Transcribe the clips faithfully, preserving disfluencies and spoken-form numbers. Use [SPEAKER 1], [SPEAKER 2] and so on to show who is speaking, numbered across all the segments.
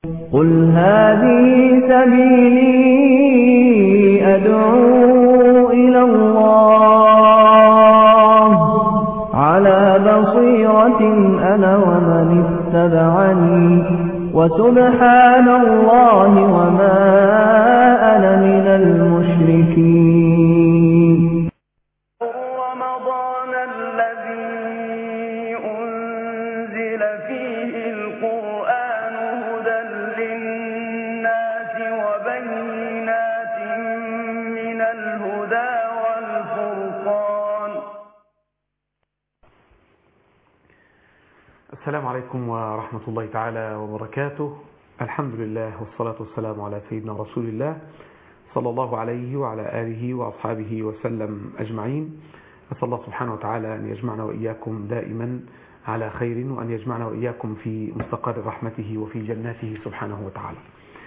[SPEAKER 1] قل هذه سبيلي أدعو إلى الله على بصيرة أنا ومن اتبعني وسبحان الله وما أنا من المشركين.
[SPEAKER 2] رمضان الذي أنزل فيه القرآن هدى للناس وبينات من الهدى والفرقان.
[SPEAKER 3] السلام عليكم ورحمة الله تعالى وبركاته. الحمد لله والصلاة والسلام على سيدنا رسول الله صلى الله عليه وعلى آله وأصحابه وسلم أجمعين. أسأل الله سبحانه وتعالى أن يجمعنا وإياكم دائما على خير، وأن يجمعنا وإياكم في مستقر رحمته وفي جناته سبحانه وتعالى.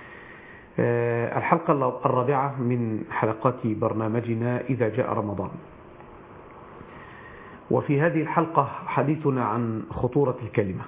[SPEAKER 3] الحلقة الرابعة من حلقات برنامجنا إذا جاء رمضان، وفي هذه الحلقة حديثنا عن خطورة الكلمة.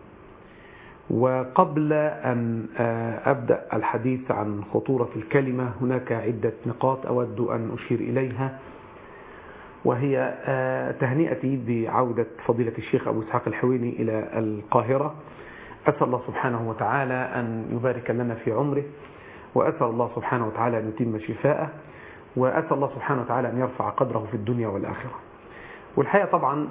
[SPEAKER 3] وقبل أن أبدأ الحديث عن خطورة الكلمة هناك عدة نقاط أود أن أشير إليها، وهي تهنئتي بعودة فضيلة الشيخ أبو إسحاق الحويني إلى القاهرة. أسأل الله سبحانه وتعالى أن يبارك لنا في عمره، وأسأل الله سبحانه وتعالى أن يتم شفاءه، وأسأل الله سبحانه وتعالى أن يرفع قدره في الدنيا والآخرة. والحقيقة طبعا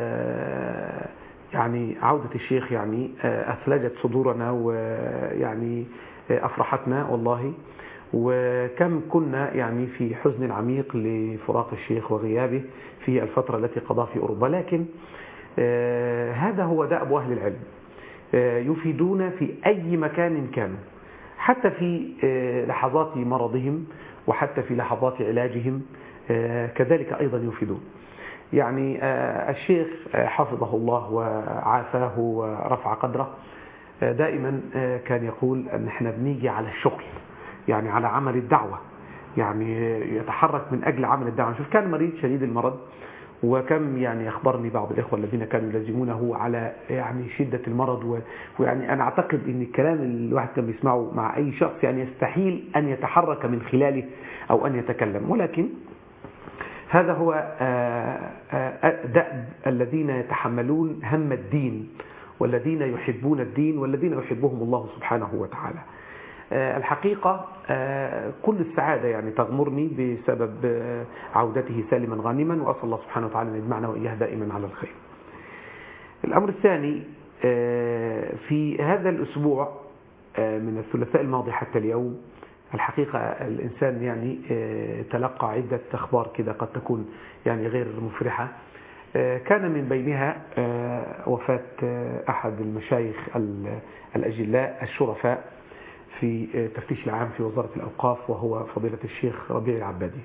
[SPEAKER 3] يعني عودة الشيخ يعني أثلجت صدورنا ويعني أفرحتنا والله، وكم كنا يعني في حزن عميق لفراق الشيخ وغيابه في الفترة التي قضاها في أوروبا. لكن هذا هو دأب أهل العلم، يفيدون في أي مكان كانوا، حتى في لحظات مرضهم وحتى في لحظات علاجهم كذلك أيضا يفيدون. يعني الشيخ حفظه الله وعافاه ورفع قدره دائما كان يقول أن احنا بنيجي على الشغل، يعني على عمل الدعوة، يعني يتحرك من أجل عمل الدعوة. شوف كان مريض شديد المرض، وكم يعني أخبرني بعض الإخوة الذين كانوا يلازمونه على يعني شدة المرض، ويعني أنا أعتقد أن الكلام اللي الواحد كان بيسمعه مع أي شخص يعني يستحيل أن يتحرك من خلاله أو أن يتكلم. ولكن هذا هو دأب الذين يتحملون هم الدين، والذين يحبون الدين، والذين يحبهم الله سبحانه وتعالى. الحقيقة كل السعادة يعني تغمرني بسبب عودته سالما غانما، وأسأل الله سبحانه وتعالى أن يجمعنا وإياه دائما على الخير. الأمر الثاني، في هذا الأسبوع من الثلاثاء الماضي حتى اليوم الحقيقة الإنسان يعني تلقى عدة أخبار كده قد تكون يعني غير مفرحة. كان من بينها وفاة أحد المشايخ الأجلاء الشرفاء في تفتيش العام في وزارة الأوقاف، وهو فضيلة الشيخ ربيع العبادي.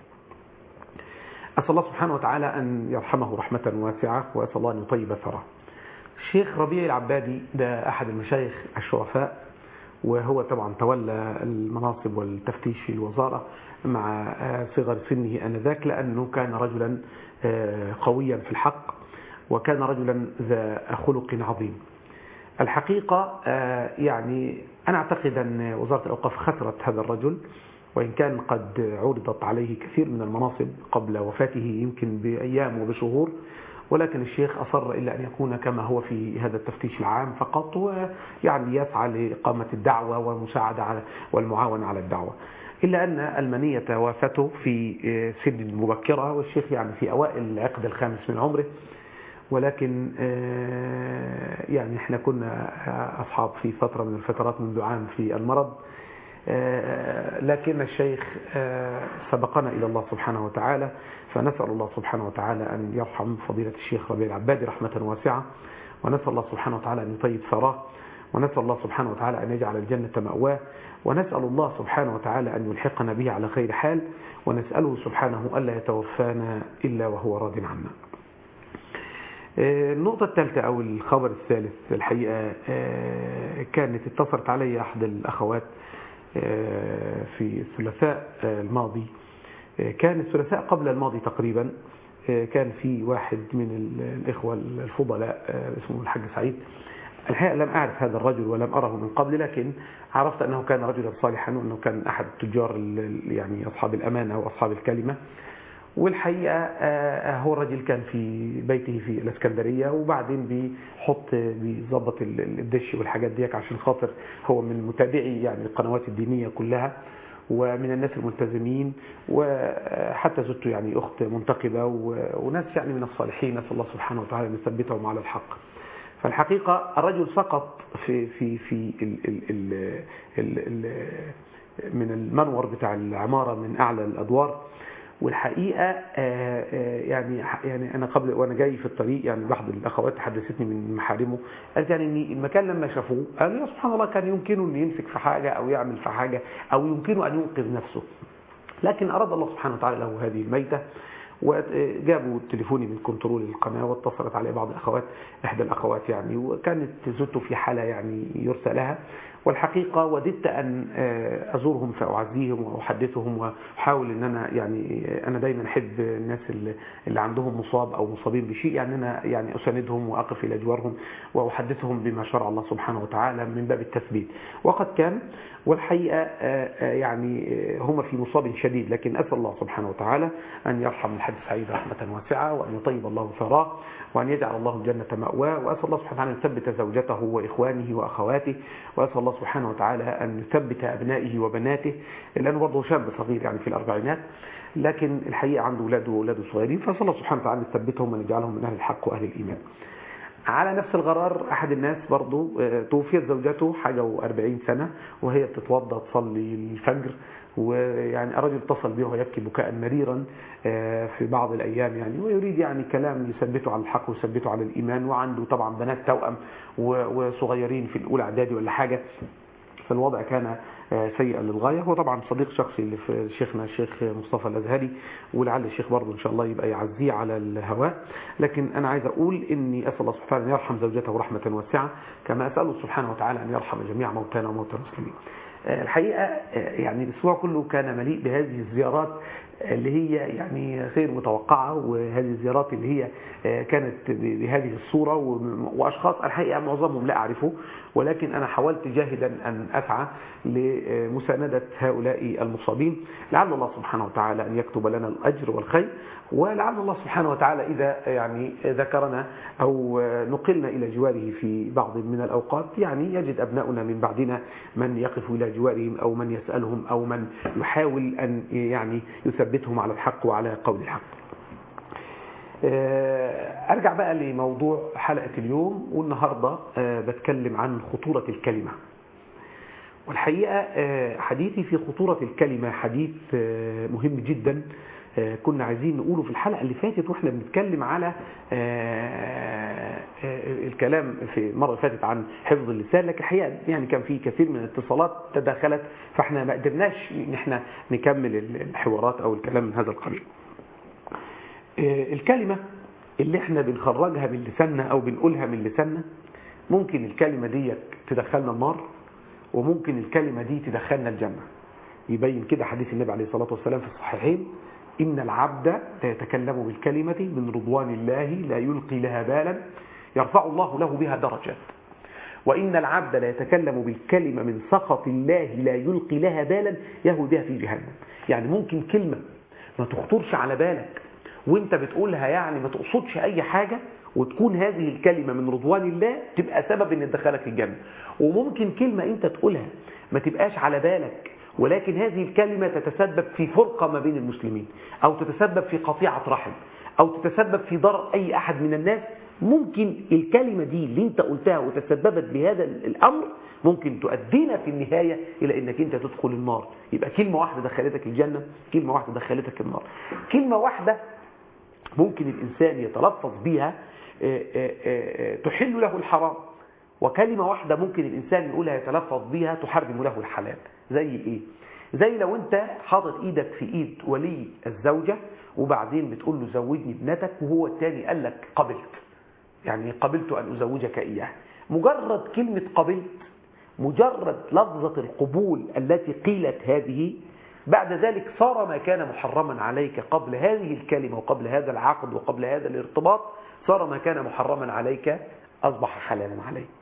[SPEAKER 3] أسأل الله سبحانه وتعالى أن يرحمه رحمة واسعة، وأسأل الله أن يطيب ثراه. الشيخ ربيع العبادي ده أحد المشايخ الشرفاء، وهو طبعا تولى المناصب والتفتيش في الوزارة مع صغر سنه آنذاك، لأنه كان رجلا قويا في الحق، وكان رجلا ذا خلق عظيم. الحقيقة يعني أنا أعتقد أن وزارة الأوقاف خسرت هذا الرجل، وإن كان قد عرضت عليه كثير من المناصب قبل وفاته يمكن بأيام وبشهور، ولكن الشيخ أصر إلا أن يكون كما هو في هذا التفتيش العام فقط، ويعني يسعى لإقامة الدعوة والمساعدة على والمعاونة على الدعوة. إلا أن المنية وافته في سن مبكرة، والشيخ يعني في أوائل العقد الخامس من عمره، ولكن يعني احنا كنا أصحاب في فترة من الفترات منذ عام في المرض، لكن الشيخ سبقنا إلى الله سبحانه وتعالى، فنسأل الله سبحانه وتعالى أن يرحم فضيلة الشيخ ربيع العبادي رحمة واسعة، ونسأل الله سبحانه وتعالى أن يطيب ثراه، ونسأل الله سبحانه وتعالى أن يجعل الجنة مأواه، ونسأل الله سبحانه وتعالى أن يلحقنا به على خير حال، ونسأله سبحانه ألا يتوفانا إلا وهو راض عنا. النقطة الثالثة أو الخبر الثالث، الحقيقة كانت اتصلت علي أحد الأخوات في الثلاثاء الماضي، كان الثلاثاء قبل الماضي تقريبا، كان في واحد من الإخوة الفضلاء اسمه الحاج سعيد الحقيقة لم أعرف هذا الرجل ولم أره من قبل، لكن عرفت أنه كان رجلا صالحا وأنه كان أحد التجار يعني أصحاب الأمانة وأصحاب الكلمة. والحقيقة هو الرجل كان في بيته في الإسكندرية، وبعدين بيحط بيظبط الدش والحاجات ديك عشان خاطر هو من متابعي يعني القنوات الدينية كلها ومن الناس الملتزمين، وحتى زدت يعني أخت منتقبة وناس يعني من الصالحين، نسأل الله سبحانه وتعالى أن يثبتهم على الحق. فالحقيقة الرجل سقط في في في ال ال ال ال ال من المنور بتاع العمارة من أعلى الأدوار. والحقيقة يعني يعني أنا قبل وأنا جاي في الطريق يعني بعض الأخوات حدثتني من محارمه، قالت يعني إن المكان لما شافوه قالوا يا سبحان الله كان يمكنه أن يمسك في حاجة أو يعمل في حاجة أو يمكنه أن ينقذ نفسه، لكن أراد الله سبحانه وتعالى له هذه الميتة. وجابوا تليفوني من كنترول القناة واتصلت عليه بعض الأخوات، إحدى الأخوات يعني، وكانت زوجته في حالة يعني يرثى لها. والحقيقة وددت أن أزورهم فأعزيهم وأحدثهم وأحاول أن أنا يعني أنا دايما أحب الناس اللي عندهم مصاب أو مصابين بشيء، يعني أنا يعني أساندهم وأقف إلى جوارهم وأحدثهم بما شرع الله سبحانه وتعالى من باب التثبيت. وقد كان، والحقيقة يعني هم في مصاب شديد، لكن أسأل الله سبحانه وتعالى أن يرحم الحاج سعيد رحمة واسعة، وأن يطيب الله ثراه، وأن يجعل الله الجنة مأواه. وأسأل الله سبحانه وتعالى أن يثبت زوجته وإخوانه وأخواته، وأسأل الله سبحانه وتعالى أن يثبت أبنائه وبناته، لأنه برضه شاب صغير يعني في الأربعينات، لكن الحقيقة عنده أولاده وأولاده صغيرين، فأسأل الله سبحانه وتعالى أن يثبتهم وأن يجعلهم من أهل الحق وأهل الإيمان. على نفس الغرار أحد الناس برضو توفيت زوجته حاجة وأربعين سنة وهي بتتوضى تصلي الفجر، ويعني الرجل اتصل به وهو يبكي بكاء مريرا في بعض الأيام يعني، ويريد يعني كلام يثبته على الحق ويثبته على الإيمان، وعنده طبعا بنات توأم وصغيرين في الأولى إعدادي ولا حاجة، فالوضع كان سيئا للغاية. هو طبعا صديق شخصي اللي في شيخنا الشيخ مصطفى الأزهري، ولعل الشيخ برضه إن شاء الله يبقى يعزيه على الهواء. لكن أنا عايز أقول إني أسأل الله سبحانه أن يرحم زوجته رحمة واسعة، كما أسأله سبحانه وتعالى أن يرحم جميع موتانا وموتى المسلمين. الحقيقة يعني الأسبوع كله كان مليء بهذه الزيارات اللي هي يعني غير متوقعة، وهذه الزيارات اللي هي كانت بهذه الصورة، وأشخاص الحقيقة معظمهم لا أعرفه، ولكن أنا حاولت جاهدا أن أسعى لمساندة هؤلاء المصابين. لعل الله سبحانه وتعالى أن يكتب لنا الأجر والخير، ولعل الله سبحانه وتعالى إذا يعني ذكرنا أو نقلنا إلى جواره في بعض من الأوقات يعني يجد أبناؤنا من بعدنا من يقف إلى جوارهم أو من يسألهم أو من يحاول أن يعني يثبتهم على الحق وعلى قول الحق. أرجع بقى لموضوع حلقة اليوم، والنهاردة بتكلم عن خطورة الكلمة. والحقيقة حديثي في خطورة الكلمة حديث مهم جدا، كنا عايزين نقوله في الحلقة اللي فاتت واحنا بنتكلم على الكلام في مرة فاتت عن حفظ اللسان، لكن الحقيقة يعني كان في كثير من الاتصالات تداخلت، فاحنا ما قدرناش ان احنا نكمل الحوارات او الكلام من هذا القبيل. الكلمة اللي احنا بنخرجها من لساننا او بنقولها من لساننا، ممكن الكلمة دي تدخلنا النار، وممكن الكلمة دي تدخلنا الجنة. يبين كده حديث النبي عليه الصلاة والسلام في الصحيحين: إن العبد لا يتكلم بالكلمة من رضوان الله لا يلقي لها بالا يرفع الله له بها درجات، وإن العبد لا يتكلم بالكلمة من سخط الله لا يلقي لها بالا يهوي بها في جهنم. يعني ممكن كلمة ما تخطرش على بالك وانت بتقولها، يعني ما تقصدش أي حاجة، وتكون هذه الكلمة من رضوان الله تبقى سبب ان تدخلك الجنة. وممكن كلمة انت تقولها ما تبقاش على بالك، ولكن هذه الكلمة تتسبب في فرقة ما بين المسلمين، أو تتسبب في قطيعة رحم، أو تتسبب في ضرر أي أحد من الناس. ممكن الكلمة دي اللي انت قلتها وتسببت بهذا الأمر ممكن تؤدينا في النهاية إلى أنك انت تدخل النار. يبقى كلمة واحدة دخلتك الجنة، كلمة واحدة دخلتك النار. كلمة واحدة ممكن الإنسان يتلفظ بها تحل له الحرام، وكلمة واحدة ممكن الإنسان يقولها يتلفظ بها تحرم له الحلال. زي إيه؟ زي لو أنت حاطط إيدك في إيد ولي الزوجة وبعدين بتقول له زوجني ابنتك، وهو التاني قال لك قبلت، يعني قبلت أن أزوجك إياه. مجرد كلمة قبلت، مجرد لفظة القبول التي قيلت هذه، بعد ذلك صار ما كان محرما عليك قبل هذه الكلمة وقبل هذا العقد وقبل هذا الارتباط، صار ما كان محرما عليك أصبح حلالا عليك.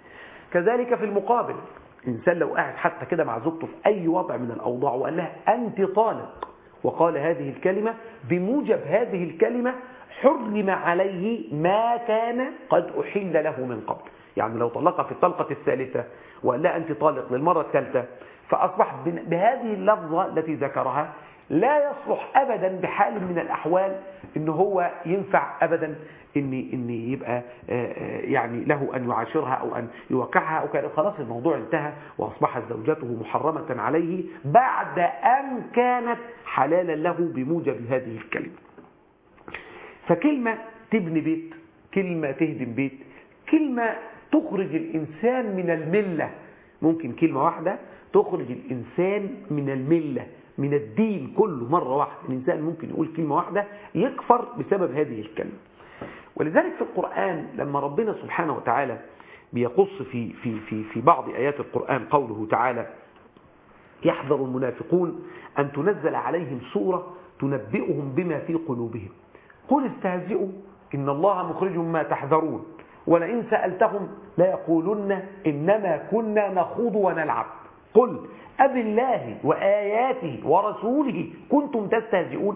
[SPEAKER 3] كذلك في المقابل، الإنسان لو قاعد حتى كده مع زوجته في أي وضع من الأوضاع وقال لها أنت طالق، وقال هذه الكلمة، بموجب هذه الكلمة حرم عليه ما كان قد أحل له من قبل. يعني لو طلقها في الطلقة الثالثة وقال لها أنت طالق للمرة الثالثة، فأصبح بهذه اللفظة التي ذكرها لا يصلح أبدا بحال من الأحوال إن هو ينفع أبدا إن إن يبقى يعني له أن يعاشرها أو أن يوقعها أو كان. خلاص الموضوع انتهى وأصبحت زوجته محرمة عليه بعد أن كانت حلالا له بموجب هذه الكلمة. فكلمة تبني بيت، كلمة تهدم بيت، كلمة تخرج الإنسان من الملة. ممكن كلمة واحدة تخرج الإنسان من الملة، من الدين كله مرة واحدة. الإنسان ممكن يقول كلمة واحدة يكفر بسبب هذه الكلمة. ولذلك في القرآن لما ربنا سبحانه وتعالى بيقص في, في, في, في بعض آيات القرآن قوله تعالى: يحذر المنافقون أن تنزل عليهم سورة تنبئهم بما في قلوبهم قل استهزئوا إن الله مخرج ما تحذرون ولئن سألتهم ليقولن إنما كنا نخوض ونلعب قل أب الله وآياته ورسوله كنتم تستهزئون.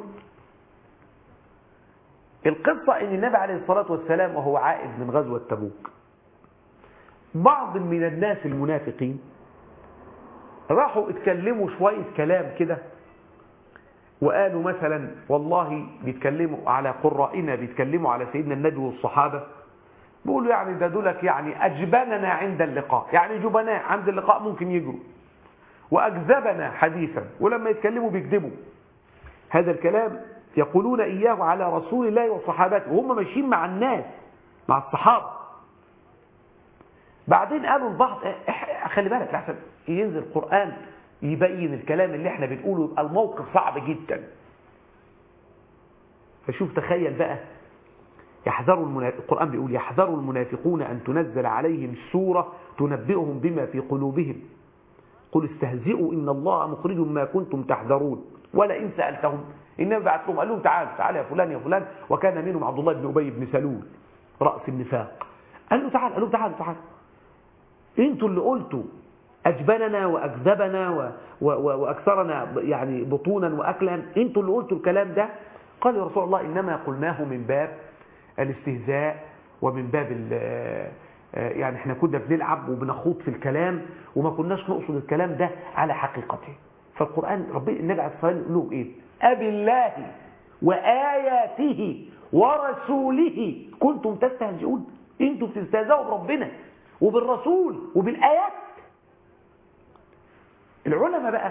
[SPEAKER 3] القصة إن النبي عليه الصلاة والسلام وهو عائد من غزوة تبوك، بعض من الناس المنافقين راحوا اتكلموا شوية كلام كده، وقالوا مثلا والله بيتكلموا على قرائنا، بيتكلموا على سيدنا النبي والصحابة، بيقولوا يعني ده دولك يعني أجبننا عند اللقاء، يعني جبناء عند اللقاء ممكن يجروا، وأكذبنا حديثا، ولما يتكلموا بيكذبوا. هذا الكلام يقولون إياه على رسول الله وصحابته وهم ماشيين مع الناس مع الصحابة. بعدين قالوا البعض خلي بالك لحسن ينزل القرآن يبين الكلام اللي احنا بنقوله، يبقى الموقف صعب جدا. فشوف تخيل بقى، يحذروا المنافق، القرآن بيقول يحذروا المنافقون أن تنزل عليهم سورة تنبئهم بما في قلوبهم قل استهزئوا إن الله مخرج ما كنتم تحذرون ولئن سألتهم. النبي بعت لهم قال لهم تعالوا تعالى يا فلان يا فلان، وكان منهم عبد الله بن أبي بن سلول رأس النفاق. قال له تعال قال لهم تعالوا تعالوا انتوا اللي قلتوا أجبننا وأكذبنا و... و... و... وأكثرنا يعني بطونا وأكلا، انتوا اللي قلتوا الكلام ده. قال يا رسول الله إنما قلناه من باب الاستهزاء ومن باب ال... يعني احنا كنا بنلعب وبنخوض في الكلام وما كناش نقصد الكلام ده على حقيقته. فالقرآن ربنا النبي عليه الصلاة والسلام يقول لهم ايه؟ أبي الله وآياته ورسوله كنتم تستهزئون. انتوا بتستهزئوا بربنا وبالرسول وبالآيات. العلماء بقى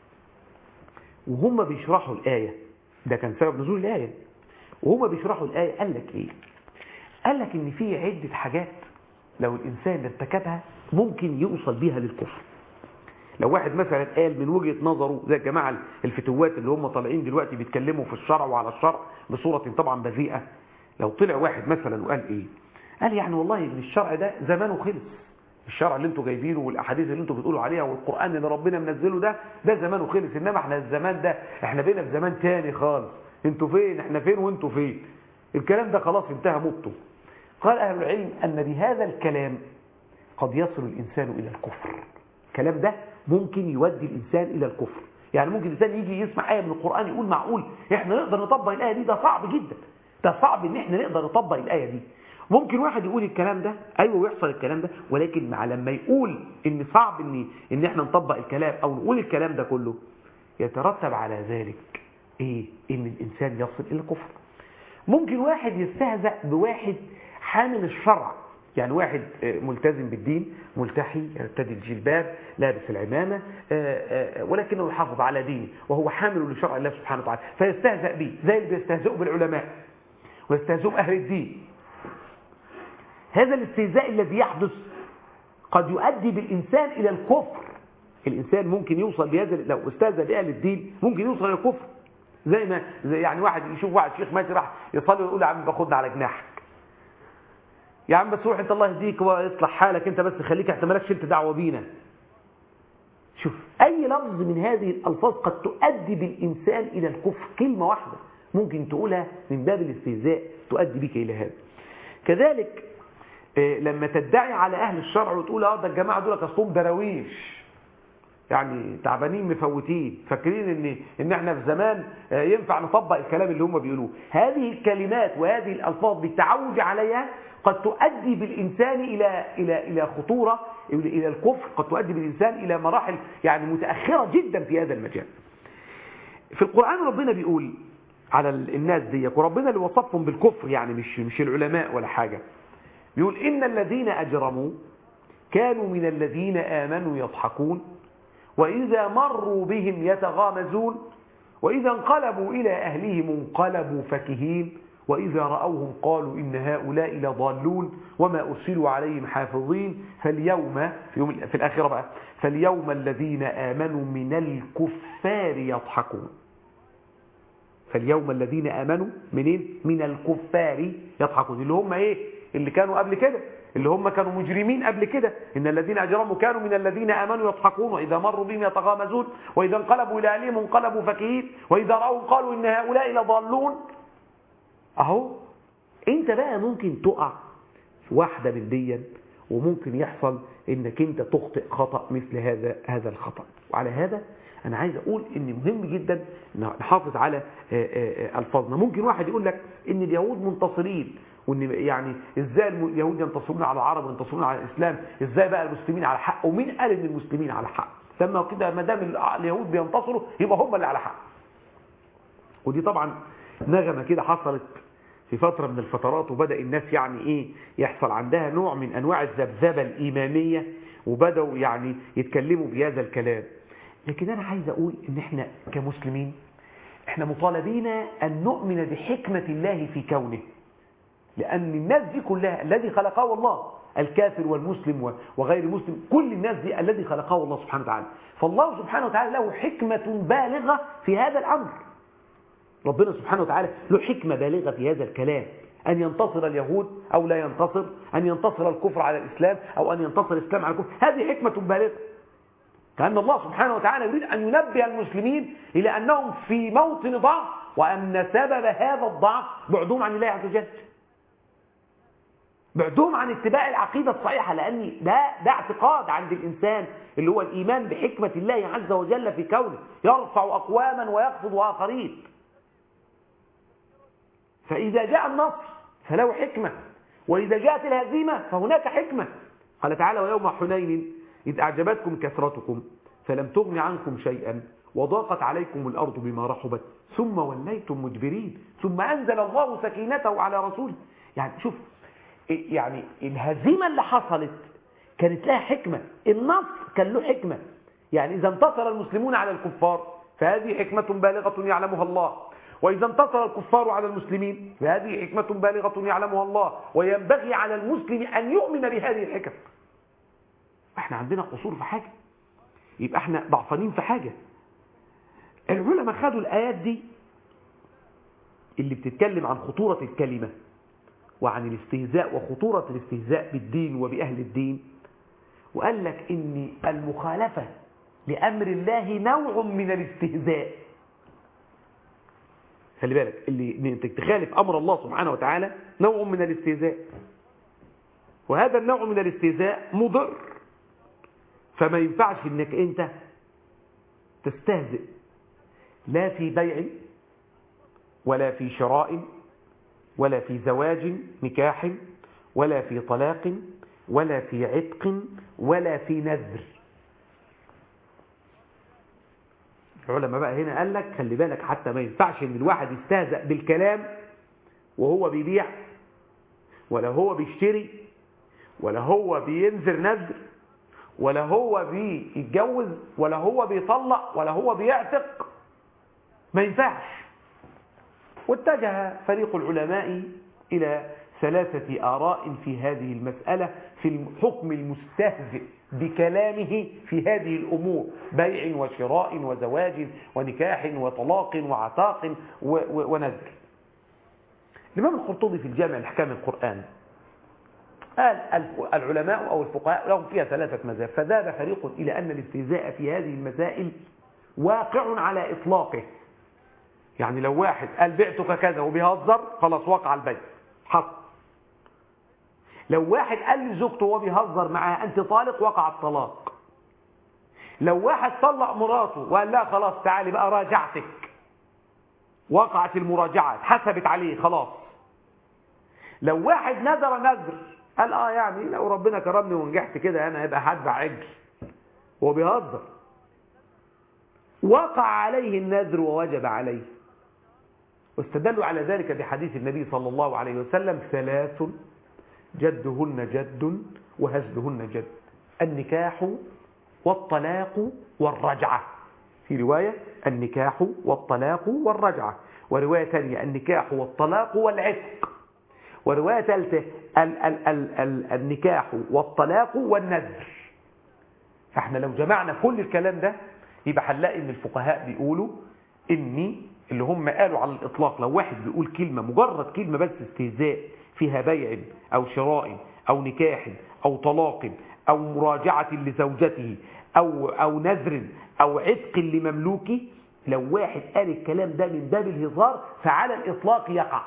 [SPEAKER 3] وهم بيشرحوا الآية، ده كان سبب نزول الآية، وهم بيشرحوا الآية قال لك ايه؟ قال لك ان في عدة حاجات لو الإنسان ارتكبها ممكن يوصل بيها للكفر. لو واحد مثلا قال من وجهة نظره زي الجماعة الفتوات اللي هم طالعين دلوقتي بيتكلموا في الشرع وعلى الشرع بصورة طبعا بذيئة، لو طلع واحد مثلا وقال ايه؟ قال يعني والله ان الشرع ده زمانه خلص، الشرع اللي انتوا جايبينه والاحاديث اللي انتوا بتقولوا عليها والقرآن اللي ربنا منزله ده ده زمانه خلص، انما احنا الزمان ده احنا بينا في زمان تاني خالص، انتوا فين احنا فين وانتوا فين، الكلام ده خلاص انتهى مبته. قال اهل العلم ان بهذا الكلام قد يصل الانسان الى الكفر. الكلام ده ممكن يودي الانسان الى الكفر. يعني ممكن الانسان يجي يسمع ايه من القرآن يقول معقول احنا نقدر نطبق الايه دي؟ ده صعب جدا، ده صعب ان احنا نقدر نطبق الايه دي. ممكن واحد يقول الكلام ده ايوه ويحصل الكلام ده، ولكن مع لما يقول ان صعب ان ان احنا نطبق الكلام او نقول الكلام ده كله، يترتب على ذلك ايه؟ ان الانسان يصل الى الكفر. ممكن واحد يستهزأ بواحد حامل الشرع، يعني واحد ملتزم بالدين ملتحي يرتدي الجلباب لابس العمامة ولكنه يحافظ على دينه وهو حامل لشرع الله سبحانه وتعالى، فيستهزأ به زي اللي بيستهزئوا بالعلماء ويستهزئوا بأهل الدين. هذا الاستهزاء الذي يحدث قد يؤدي بالإنسان إلى الكفر. الإنسان ممكن يوصل بهذا، لو استهزأ بأهل الدين ممكن يوصل إلى الكفر. زي ما زي يعني واحد يشوف واحد شيخ ماشي راح يصلي ويقول يا عم باخدنا على جناحك، يا عم بس روح انت الله يهديك ويصلح حالك انت، بس خليك احنا مالكش انت دعوه بينا. شوف اي لفظ من هذه الالفاظ قد تؤدي بالانسان الى الكفر. كلمه واحده ممكن تقولها من باب الاستهزاء تؤدي بك الى هذا. كذلك لما تدعي على أهل الشرع وتقول اه ده الجماعة دول اصلهم دراويش يعني تعبانين مفوتين فاكرين ان ان احنا في زمان ينفع نطبق الكلام اللي هم بيقولوه. هذه الكلمات وهذه الالفاظ بالتعود عليها قد تؤدي بالانسان الى الى الى خطوره الى الكفر، قد تؤدي بالانسان الى مراحل يعني متاخره جدا في هذا المجال. في القران ربنا بيقول على الناس دي، وربنا اللي وصفهم بالكفر يعني مش مش العلماء ولا حاجه، بيقول ان الذين اجرموا كانوا من الذين امنوا يضحكون وإذا مروا بهم يتغامزون وإذا انقلبوا إلى أهلهم انقلبوا فكهين وإذا رأوهم قالوا إن هؤلاء لضالون وما أرسلوا عليهم حافظين فاليوم في, يوم في الآخرة بقى فاليوم الذين آمنوا من الكفار يضحكون. فاليوم الذين آمنوا منين؟ من الكفار يضحكون، اللي هم إيه؟ اللي كانوا قبل كده، اللي هم كانوا مجرمين قبل كده. إن الذين أجرموا كانوا من الذين آمنوا يضحكون وإذا مروا بهم يتغامزون وإذا انقلبوا إلى أهلهم انقلبوا فكهين وإذا رأوا قالوا إن هؤلاء لضالون. أهو أنت بقى ممكن تقع في واحدة من ديا وممكن يحصل إنك أنت تخطئ خطأ مثل هذا هذا الخطأ. وعلى هذا أنا عايز أقول إن مهم جدا نحافظ على ألفاظنا. ممكن واحد يقول لك إن اليهود منتصرين، وان يعني ازاي اليهود ينتصرون على العرب وينتصرون على الاسلام، ازاي بقى المسلمين على حق؟ ومين قال ان المسلمين على حق؟ لما كده ما دام اليهود بينتصروا يبقى هم اللي على حق. ودي طبعا نغمه كده حصلت في فتره من الفترات، وبدا الناس يعني ايه يحصل عندها نوع من انواع الذبذبه الايمانيه وبداوا يعني يتكلموا بهذا الكلام. لكن انا عايز اقول ان احنا كمسلمين احنا مطالبين ان نؤمن بحكمه الله في كونه، لأن الناس دي كلها الذي خلقه الله، الكافر والمسلم وغير المسلم، كل الناس دي الذي خلقه الله سبحانه وتعالى. فالله سبحانه وتعالى له حكمة بالغة في هذا الأمر. ربنا سبحانه وتعالى له حكمة بالغة في هذا الكلام، أن ينتصر اليهود أو لا ينتصر، أن ينتصر الكفر على الإسلام أو أن ينتصر الإسلام على الكفر، هذه حكمة بالغة. كأن الله سبحانه وتعالى يريد أن ينبه المسلمين إلى أنهم في موطن ضعف، وأن سبب هذا الضعف بعدهم عن الله عز وجل، بعدهم عن اتباع العقيدة الصحيحة، لأن ده, ده اعتقاد عند الإنسان اللي هو الإيمان بحكمة الله عز وجل في كونه، يرفع أقواما ويخفض آخرين. فإذا جاء النصر فله حكمة، وإذا جاءت الهزيمة فهناك حكمة. قال تعالى ويوم حنين إذ أعجبتكم كثرتكم فلم تغن عنكم شيئا وضاقت عليكم الأرض بما رحبت ثم وليتم مدبرين ثم أنزل الله سكينته على رسوله. يعني شوف، يعني الهزيمة اللي حصلت كانت لها حكمة، النصر كان له حكمة. يعني إذا انتصر المسلمون على الكفار فهذه حكمة بالغة يعلمها الله، وإذا انتصر الكفار على المسلمين فهذه حكمة بالغة يعلمها الله، وينبغي على المسلم أن يؤمن بهذه الحكم. احنا عندنا قصور في حاجة، يبقى احنا ضعفانين في حاجة. العلماء خدوا الآيات دي اللي بتتكلم عن خطورة الكلمة وعن الاستهزاء وخطورة الاستهزاء بالدين وبأهل الدين، وقال لك إن المخالفة لأمر الله نوع من الاستهزاء. خلي بالك، اللي انت تخالف أمر الله سبحانه وتعالى نوع من الاستهزاء، وهذا النوع من الاستهزاء مضر. فما ينفعش انك انت تستهزئ لا في بيع ولا في شراء ولا في زواج نكاح ولا في طلاق ولا في عتق ولا في نذر. العلماء بقى هنا قال لك خلي بالك، حتى ما ينفعش ان الواحد يستهزأ بالكلام وهو بيبيع ولا هو بيشتري ولا هو بينذر نذر ولا هو بيتجوز ولا هو بيطلق ولا هو بيعتق، ما ينفعش. واتجه فريق العلماء إلى ثلاثة آراء في هذه المسألة في الحكم المستهزئ بكلامه في هذه الأمور، بيع وشراء وزواج ونكاح وطلاق وعتاق ونذر. الإمام القرطبي في الجامع لأحكام القرآن قال العلماء أو الفقهاء لهم فيها ثلاثة مذاهب، فذهب فريق إلى أن الاستهزاء في هذه المسائل واقع على إطلاقه. يعني لو واحد قال بعتك كذا وبيهزر خلاص وقع البيع حصل. لو واحد قال لزوجته وهو بيهزر معاها أنت طالق، وقع الطلاق. لو واحد طلق مراته وقال لها خلاص تعالي بقى راجعتك، وقعت المراجعة، اتحسبت عليه خلاص. لو واحد نذر نذر قال اه يعني لو ربنا كرمني ونجحت كده انا هيبقى هدفع عجل، هو بيهزر، وقع عليه النذر ووجب عليه. واستدلوا على ذلك بحديث النبي صلى الله عليه وسلم: ثلاث جدهن جد وهزلهن جد: النكاح والطلاق والرجعة. في رواية النكاح والطلاق والرجعة، ورواية ثانية النكاح والطلاق والعتق، ورواية ثالثة ال ال ال ال النكاح والطلاق والنذر. فاحنا لو جمعنا كل الكلام ده يبقى هنلاقي ان الفقهاء بيقولوا ان اللي هم قالوا على الاطلاق لو واحد بيقول كلمة مجرد كلمة بس استهزاء فيها بيع او شراء او نكاح او طلاق او مراجعة لزوجته او او نذر او عتق لمملوكه، لو واحد قال الكلام ده من باب الهزار فعلى الاطلاق يقع.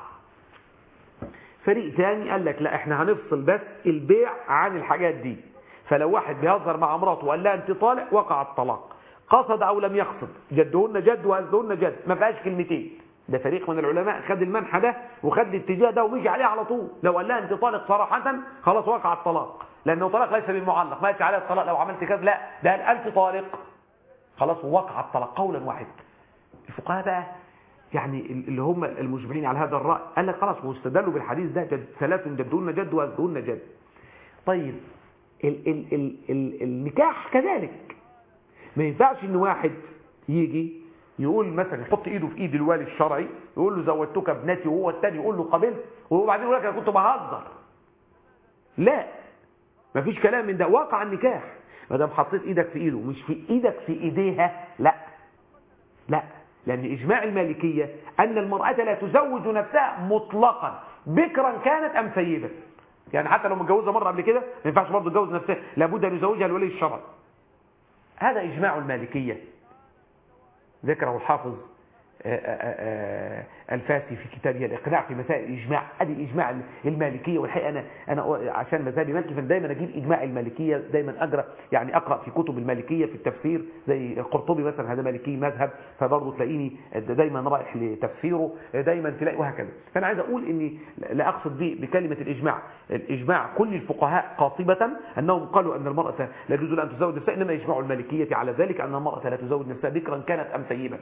[SPEAKER 3] فريق ثاني قال لك لا احنا هنفصل بس البيع عن الحاجات دي. فلو واحد بيهزر مع امراته وقال لها انت طالق، وقع الطلاق، قصد او لم يقصد، جدهن جد وهزلهن جد، ما فيهاش كلمتين. ده فريق من العلماء خد المنحى ده وخد الاتجاه ده ومشي عليه على طول. لو قال لها انت طالق صراحه خلاص وقع الطلاق، لانه طلاق ليس بالمعلق، ما يأتي عليه الطلاق لو عملت كذا، لا ده قال انت طالق خلاص ووقع الطلاق قولا واحد. الفقهاء بقى يعني اللي هم المشبعين على هذا الرأي قال لك خلاص واستدلوا بالحديث ده: جد ثلاث جدهن جد وهزلهن جد. طيب ال ال ال ال النكاح كذلك، ما ينفعش ان واحد يجي يقول مثلا يحط ايده في ايد الوالي الشرعي يقول له زوجتك ابنتي، وهو الثاني يقول له قبلت، وبعدين يقول لك انا كنت بهزر. لا، ما فيش كلام من ده، واقع النكاح. ما دام حطيت ايدك في ايده مش في ايدك في ايديها، لا لا، لان اجماع المالكيه ان المراه لا تزوج نفسها مطلقا بكرا كانت ام ثيبا. يعني حتى لو متجوزه مره قبل كده ما ينفعش برضه تتجوز نفسها، لابد ان يزوجها الولي الشرعي. هذا اجماع المالكيه ذكره الحافظ الفاسي في كتابه الإقناع في مسائل الإجماع. ادي إجماع المالكية. والحقيقة أنا أنا عشان مذهبي مالكي فدايما أجيب إجماع المالكية، دايما أقرأ يعني أقرأ في كتب المالكية في التفسير زي القرطبي مثلا، هذا مالكي مذهب فبرضه تلاقيني دايما رايح لتفسيره، دايما تلاقي وهكذا. فأنا عايز أقول إني لا أقصد بكلمة الإجماع الإجماع كل الفقهاء قاطبة أنهم قالوا أن المرأة لا يجوز لها أن تزوج نفسها، إنما يجمع المالكية على ذلك أن المرأة لا تزوج نفسها بكرا كانت أم ثيبا.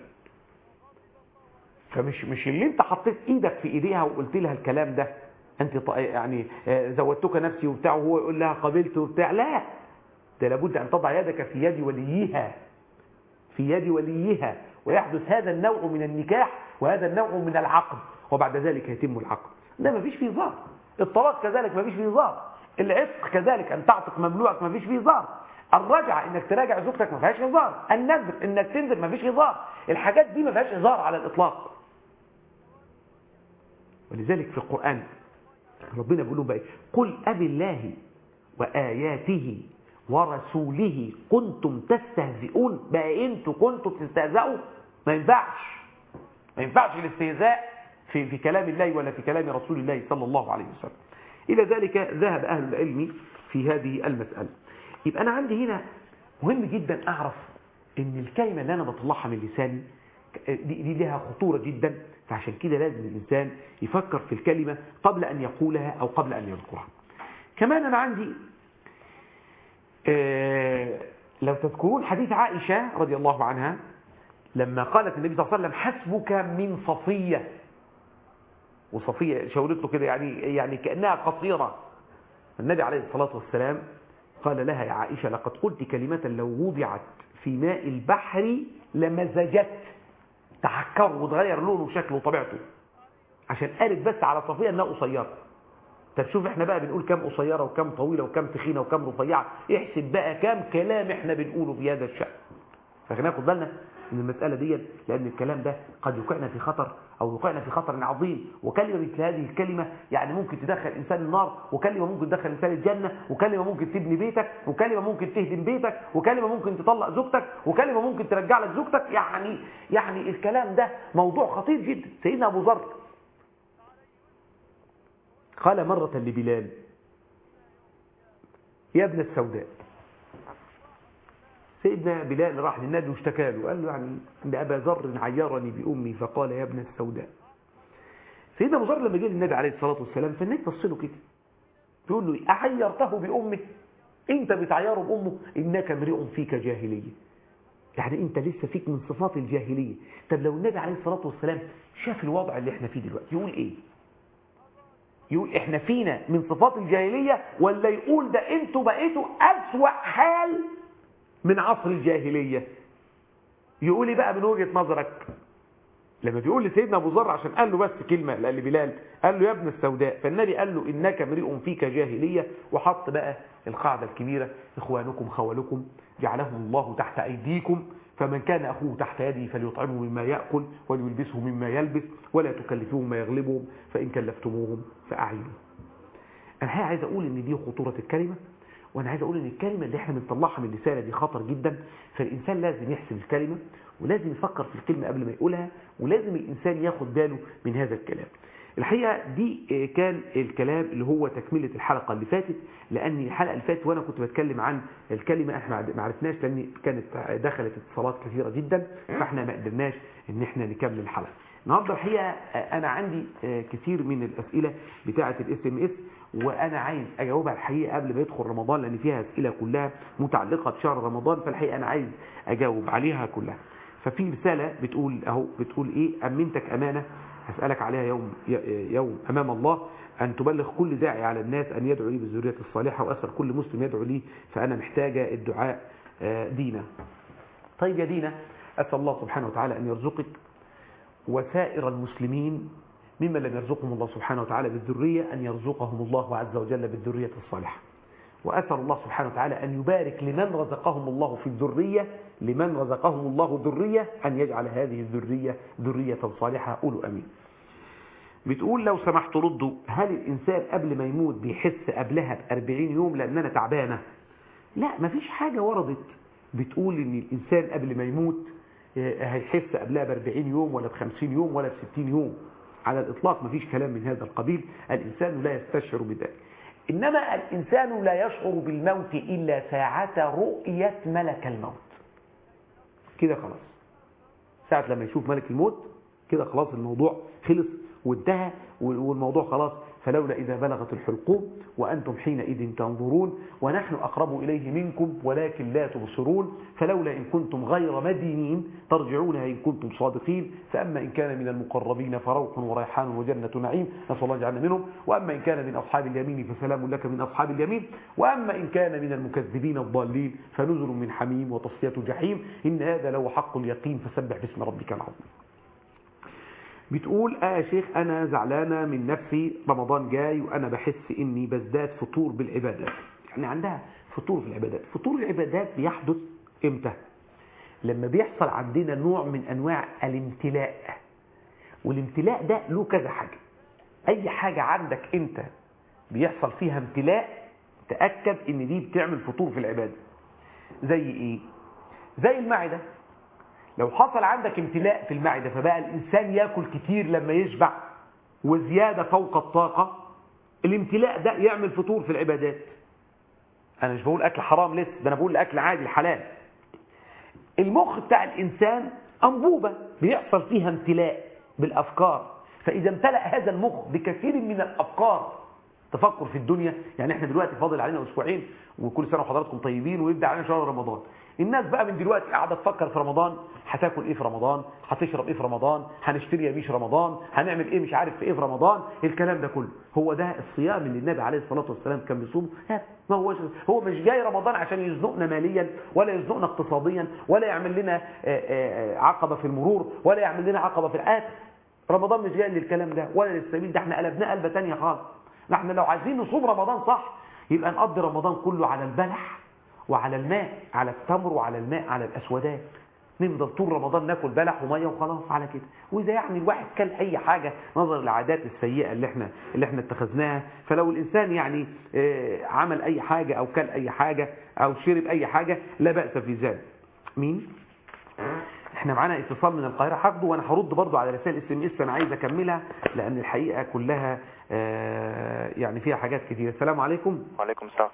[SPEAKER 3] فمش مش اللي انت حطيت ايدك في ايديها وقلت لها الكلام ده انت يعني زوجتك نفسي وبتاع، وهو يقول لها قبلت وبتاع، لا، ده لابد ان تضع يدك في يد وليها في يد وليها ويحدث هذا النوع من النكاح وهذا النوع من العقد، وبعد ذلك يتم العقد. ده ما فيش فيه ظهر. الطلاق كذلك ما فيش فيه ظهر. العتق كذلك ان تعتق مملوعك ما فيش فيه ظهر. الرجعة انك تراجع زوجتك ما فيهاش هزار. النذر انك تنذر ما فيش هزار. الحاجات دي ما فيهاش هزار على الاطلاق. ولذلك في القرآن ربنا بيقول لهم بقى: قل أبي الله وآياته ورسوله كنتم تستهزئون. بقى انتوا كنتوا بتستهزئوا؟ ما ينفعش ما ينفعش الاستهزاء في في كلام الله ولا في كلام رسول الله صلى الله عليه وسلم. إلى ذلك ذهب أهل العلم في هذه المسألة. يبقى أنا عندي هنا مهم جدا أعرف إن الكلمة اللي أنا بطلعها من لساني دي, دي لها خطورة جدا، فعشان كده لازم الإنسان يفكر في الكلمة قبل أن يقولها أو قبل أن يذكرها. كمان أنا عندي آه لو تذكرون حديث عائشة رضي الله عنها لما قالت النبي صلى الله عليه وسلم: حسبك من صفية. وصفية شاورت له كده يعني يعني كأنها قصيرة. النبي عليه الصلاة والسلام قال لها: يا عائشة لقد قلت كلمة لو وضعت في ماء البحر لمزجت، تحكر وتغير لونه وشكله وطبيعته، عشان قالت بس على صفية انها قصيرة. طب شوف احنا بقى بنقول كم قصيرة وكم طويلة وكم تخينة وكم رفيعة، احسب بقى كم كلام احنا بنقوله في هذا الشأن. فخلينا ناخد بالنا من المسألة دي، لأن الكلام ده قد يوقعنا في خطر أو يوقعنا في خطر عظيم. وكلمة مثل هذه الكلمة يعني ممكن تدخل إنسان النار، وكلمة ممكن تدخل إنسان الجنة، وكلمة ممكن تبني بيتك، وكلمة ممكن تهدم بيتك، وكلمة ممكن تطلق زوجتك، وكلمة ممكن ترجع لك زوجتك. يعني يعني الكلام ده موضوع خطير جدا. سيدنا أبو ذر قال مرة لبلال: يا ابن السوداء. سيدنا بلال راح للنبي واشتكى له، قال له يعني ان ابا ذر عيرني بامي فقال يا ابن السوداء. سيدنا ابو ذر لما جه للنبي عليه الصلاه والسلام فالنبي بص له كده بيقول له اعيرته بامه؟ انت بتعيره بامه؟ انك امرئ فيك جاهليه، يعني انت لسه فيك من صفات الجاهليه. طب لو النبي عليه الصلاه والسلام شاف الوضع اللي احنا فيه دلوقتي يقول ايه؟ يقول احنا فينا من صفات الجاهليه، ولا يقول ده انتوا بقيتوا اسوأ حال من عصر الجاهليه؟ يقول ايه بقى من وجهه نظرك؟ لما بيقول لسيدنا ابو ذر عشان قال له بس كلمه، قال لبلال قال له يا ابن السوداء، فالنبي قال له انك امرئ فيك جاهليه، وحط بقى القاعده الكبيره اخوانكم خولكم جعلهم الله تحت ايديكم، فمن كان اخوه تحت يده فليطعمه مما ياكل وليلبسه مما يلبس ولا تكلفوهم ما يغلبهم فان كلفتموهم فاعينوا. انا عايز اقول ان دي خطوره الكلمه، وانا عايز اقول ان الكلمه اللي احنا بنطلعها من اللسان دي خطر جدا، فالانسان لازم يحسب الكلمه ولازم يفكر في الكلمه قبل ما يقولها، ولازم الانسان ياخد باله من هذا الكلام. الحقيقه دي كان الكلام اللي هو تكمله الحلقه اللي فاتت، لان الحلقه اللي فاتت وانا كنت بتكلم عن الكلمه احنا ما عرفناش لان كانت دخلت اتصالات كثيره جدا، فاحنا ما قدرناش ان احنا نكمل الحلقه. النهارده الحقيقه انا عندي كثير من الاسئله بتاعه الاس ام اس، وانا عايز اجاوبها الحقيقه قبل ما يدخل رمضان، لان فيها اسئله كلها متعلقه بشهر رمضان، فالحقيقه انا عايز اجاوب عليها كلها. ففي رساله بتقول اهو، بتقول ايه؟ امنتك امانه هسالك عليها يوم يوم امام الله، ان تبلغ كل داعي على الناس ان يدعو لي بالذريه الصالحه، واسال كل مسلم يدعو لي، فانا محتاجه الدعاء دينا. طيب يا دينا، اسال الله سبحانه وتعالى ان يرزقك وسائر المسلمين مما لم يرزقهم الله سبحانه وتعالى بالذرية أن يرزقهم الله عز وجل بالذرية الصالحة، وأسأل الله سبحانه وتعالى أن يبارك لمن رزقهم الله في الذرية، لمن رزقهم الله ذرية أن يجعل هذه الذرية ذرية صالحة. قولوا أمين. بتقول لو سمحت ردوا، هل الإنسان قبل ما يموت بيحس قبلها بأربعين يوم لأن أنا تعبانة؟ لا، مفيش حاجة وردت بتقول إن الإنسان قبل ما يموت هيحس قبلها بأربعين يوم ولا بخمسين يوم ولا بستين يوم، على الإطلاق مفيش كلام من هذا القبيل. الإنسان لا يستشعر بذلك، إنما الإنسان لا يشعر بالموت إلا ساعة رؤية ملك الموت. كده خلاص، ساعة لما يشوف ملك الموت كده خلاص الموضوع خلص وانتهى، والموضوع خلاص. فلولا إذا بلغت الحلقوم وأنتم حينئذ تنظرون ونحن أقرب إليه منكم ولكن لا تبصرون، فلولا إن كنتم غير مدينين ترجعونها إن كنتم صادقين، فأما إن كان من المقربين فروح وريحان وجنة نعيم، نسأل الله يجعلنا منهم، وأما إن كان من أصحاب اليمين فسلام لك من أصحاب اليمين، وأما إن كان من المكذبين الضالين فنزل من حميم وتصفية جحيم، إن هذا لو حق اليقين فسبح باسم ربك العظيم. بتقول اه يا شيخ انا زعلانه من نفسي، رمضان جاي وانا بحس اني بزداد فطور بالعبادات. يعني عندها فطور في العبادات. فطور العبادات بيحدث امتى؟ لما بيحصل عندنا نوع من انواع الامتلاء، والامتلاء ده له كذا حاجه. اي حاجه عندك انت بيحصل فيها امتلاء تاكد ان دي بتعمل فطور في العباده. زي ايه؟ زي المعده، لو حصل عندك امتلاء في المعدة فبقى الإنسان يأكل كتير لما يشبع وزيادة فوق الطاقة، الامتلاء ده يعمل فطور في العبادات. أنا مش بقول أكل حرام لسه، ده أنا بقول أكل عادي الحلال. المخ بتاع الإنسان أنبوبة بيحصل فيها امتلاء بالأفكار، فإذا امتلأ هذا المخ بكثير من الأفكار تفكر في الدنيا. يعني احنا دلوقتي فاضل علينا أسبوعين وكل سنة وحضراتكم طيبين ويبدأ علينا شهر رمضان. الناس بقى من دلوقتي قاعده تفكر في رمضان، هتاكل ايه في رمضان، هتشرب ايه في رمضان، هنشتري يميش رمضان، هنعمل ايه مش عارف في ايه في رمضان. الكلام ده كله هو ده الصيام اللي النبي عليه الصلاه والسلام كان بيصومه. ما هو هو مش جاي رمضان عشان يزنقنا ماليا ولا يزنقنا اقتصاديا ولا يعمل لنا عقبه في المرور ولا يعمل لنا عقبه في الآت. رمضان مش جاي للكلام ده ولا للسبيل ده، احنا قلبناه قلبه ثانيه خالص. احنا لو عايزين نصوم رمضان صح يبقى نقضي رمضان كله على البلح وعلى الماء، على التمر وعلى الماء، على الأسودات. نفضل طول رمضان ناكل بلح وميه وخلاص على كده. وإذا يعني الواحد كل أي حاجة نظر للعادات السيئة اللي احنا اللي احنا اتخذناها، فلو الإنسان يعني عمل أي حاجة أو كل أي حاجة أو شرب أي حاجة لا بأس في ذلك. مين؟ احنا معانا اتصال من القاهرة هاخده، وانا هرد برضو على رسائل اس ام اس انا عايز اكملها لان الحقيقة كلها يعني فيها حاجات كتير. السلام عليكم.
[SPEAKER 4] وعليكم السلام.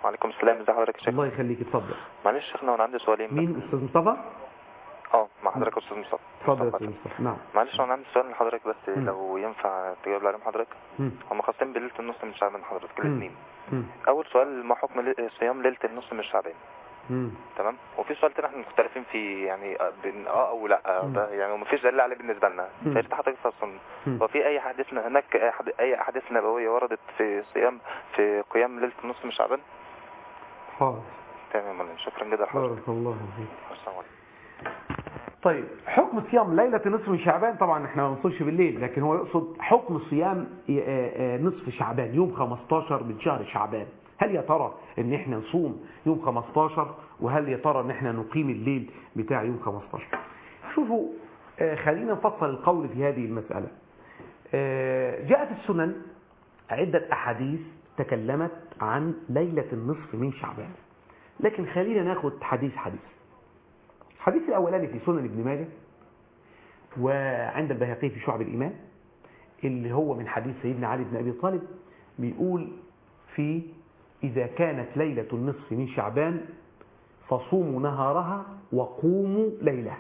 [SPEAKER 4] وعليكم السلام، ازي حضرتك يا شيخ؟
[SPEAKER 3] الله يخليك، اتفضل.
[SPEAKER 4] معلش يا شيخنا، وانا عندي سؤالين.
[SPEAKER 3] مين؟ استاذ مصطفى؟
[SPEAKER 4] اه مع حضرتك يا استاذ مصطفى.
[SPEAKER 3] اتفضل يا استاذ مصطفى. نعم.
[SPEAKER 4] معلش انا عندي سؤال لحضرتك بس
[SPEAKER 3] مم.
[SPEAKER 4] لو ينفع تجاوب لي عليهم حضرتك. هم خاصين بليله النص من شعبان حضرتك الاثنين. اول سؤال، ما حكم لي- صيام ليله النص من شعبان؟ تمام. وفي سؤال تاني احنا مختلفين فيه يعني بين اه او لا، ده يعني مفيش دليل عليه بالنسبه لنا. فايت حضرتك فصل وفي اي حديث هناك اي احاديث نبويه وردت في صيام في قيام ليله النص من شعبان؟
[SPEAKER 3] حاضر.
[SPEAKER 4] تمام، شكرا جدا لحضرتك.
[SPEAKER 3] بارك الله فيك.
[SPEAKER 4] السلام عليكم.
[SPEAKER 3] طيب، حكم صيام ليلة نصف من شعبان، طبعا احنا ما بنصومش بالليل، لكن هو يقصد حكم صيام نصف شعبان يوم خمستاشر من شهر شعبان. هل يا ترى ان احنا نصوم يوم خمستاشر، وهل يا ترى ان احنا نقيم الليل بتاع يوم خمستاشر؟ شوفوا، خلينا نفصل القول في هذه المسألة. جاءت السنن عدة أحاديث تكلمت عن ليلة النصف من شعبان، لكن خلينا ناخد حديث حديث. الحديث الأولاني في سنن ابن ماجه وعند البيهقي في شعب الإيمان، اللي هو من حديث سيدنا علي بن أبي طالب، بيقول في إذا كانت ليلة النصف من شعبان فصوموا نهارها وقوموا ليلها.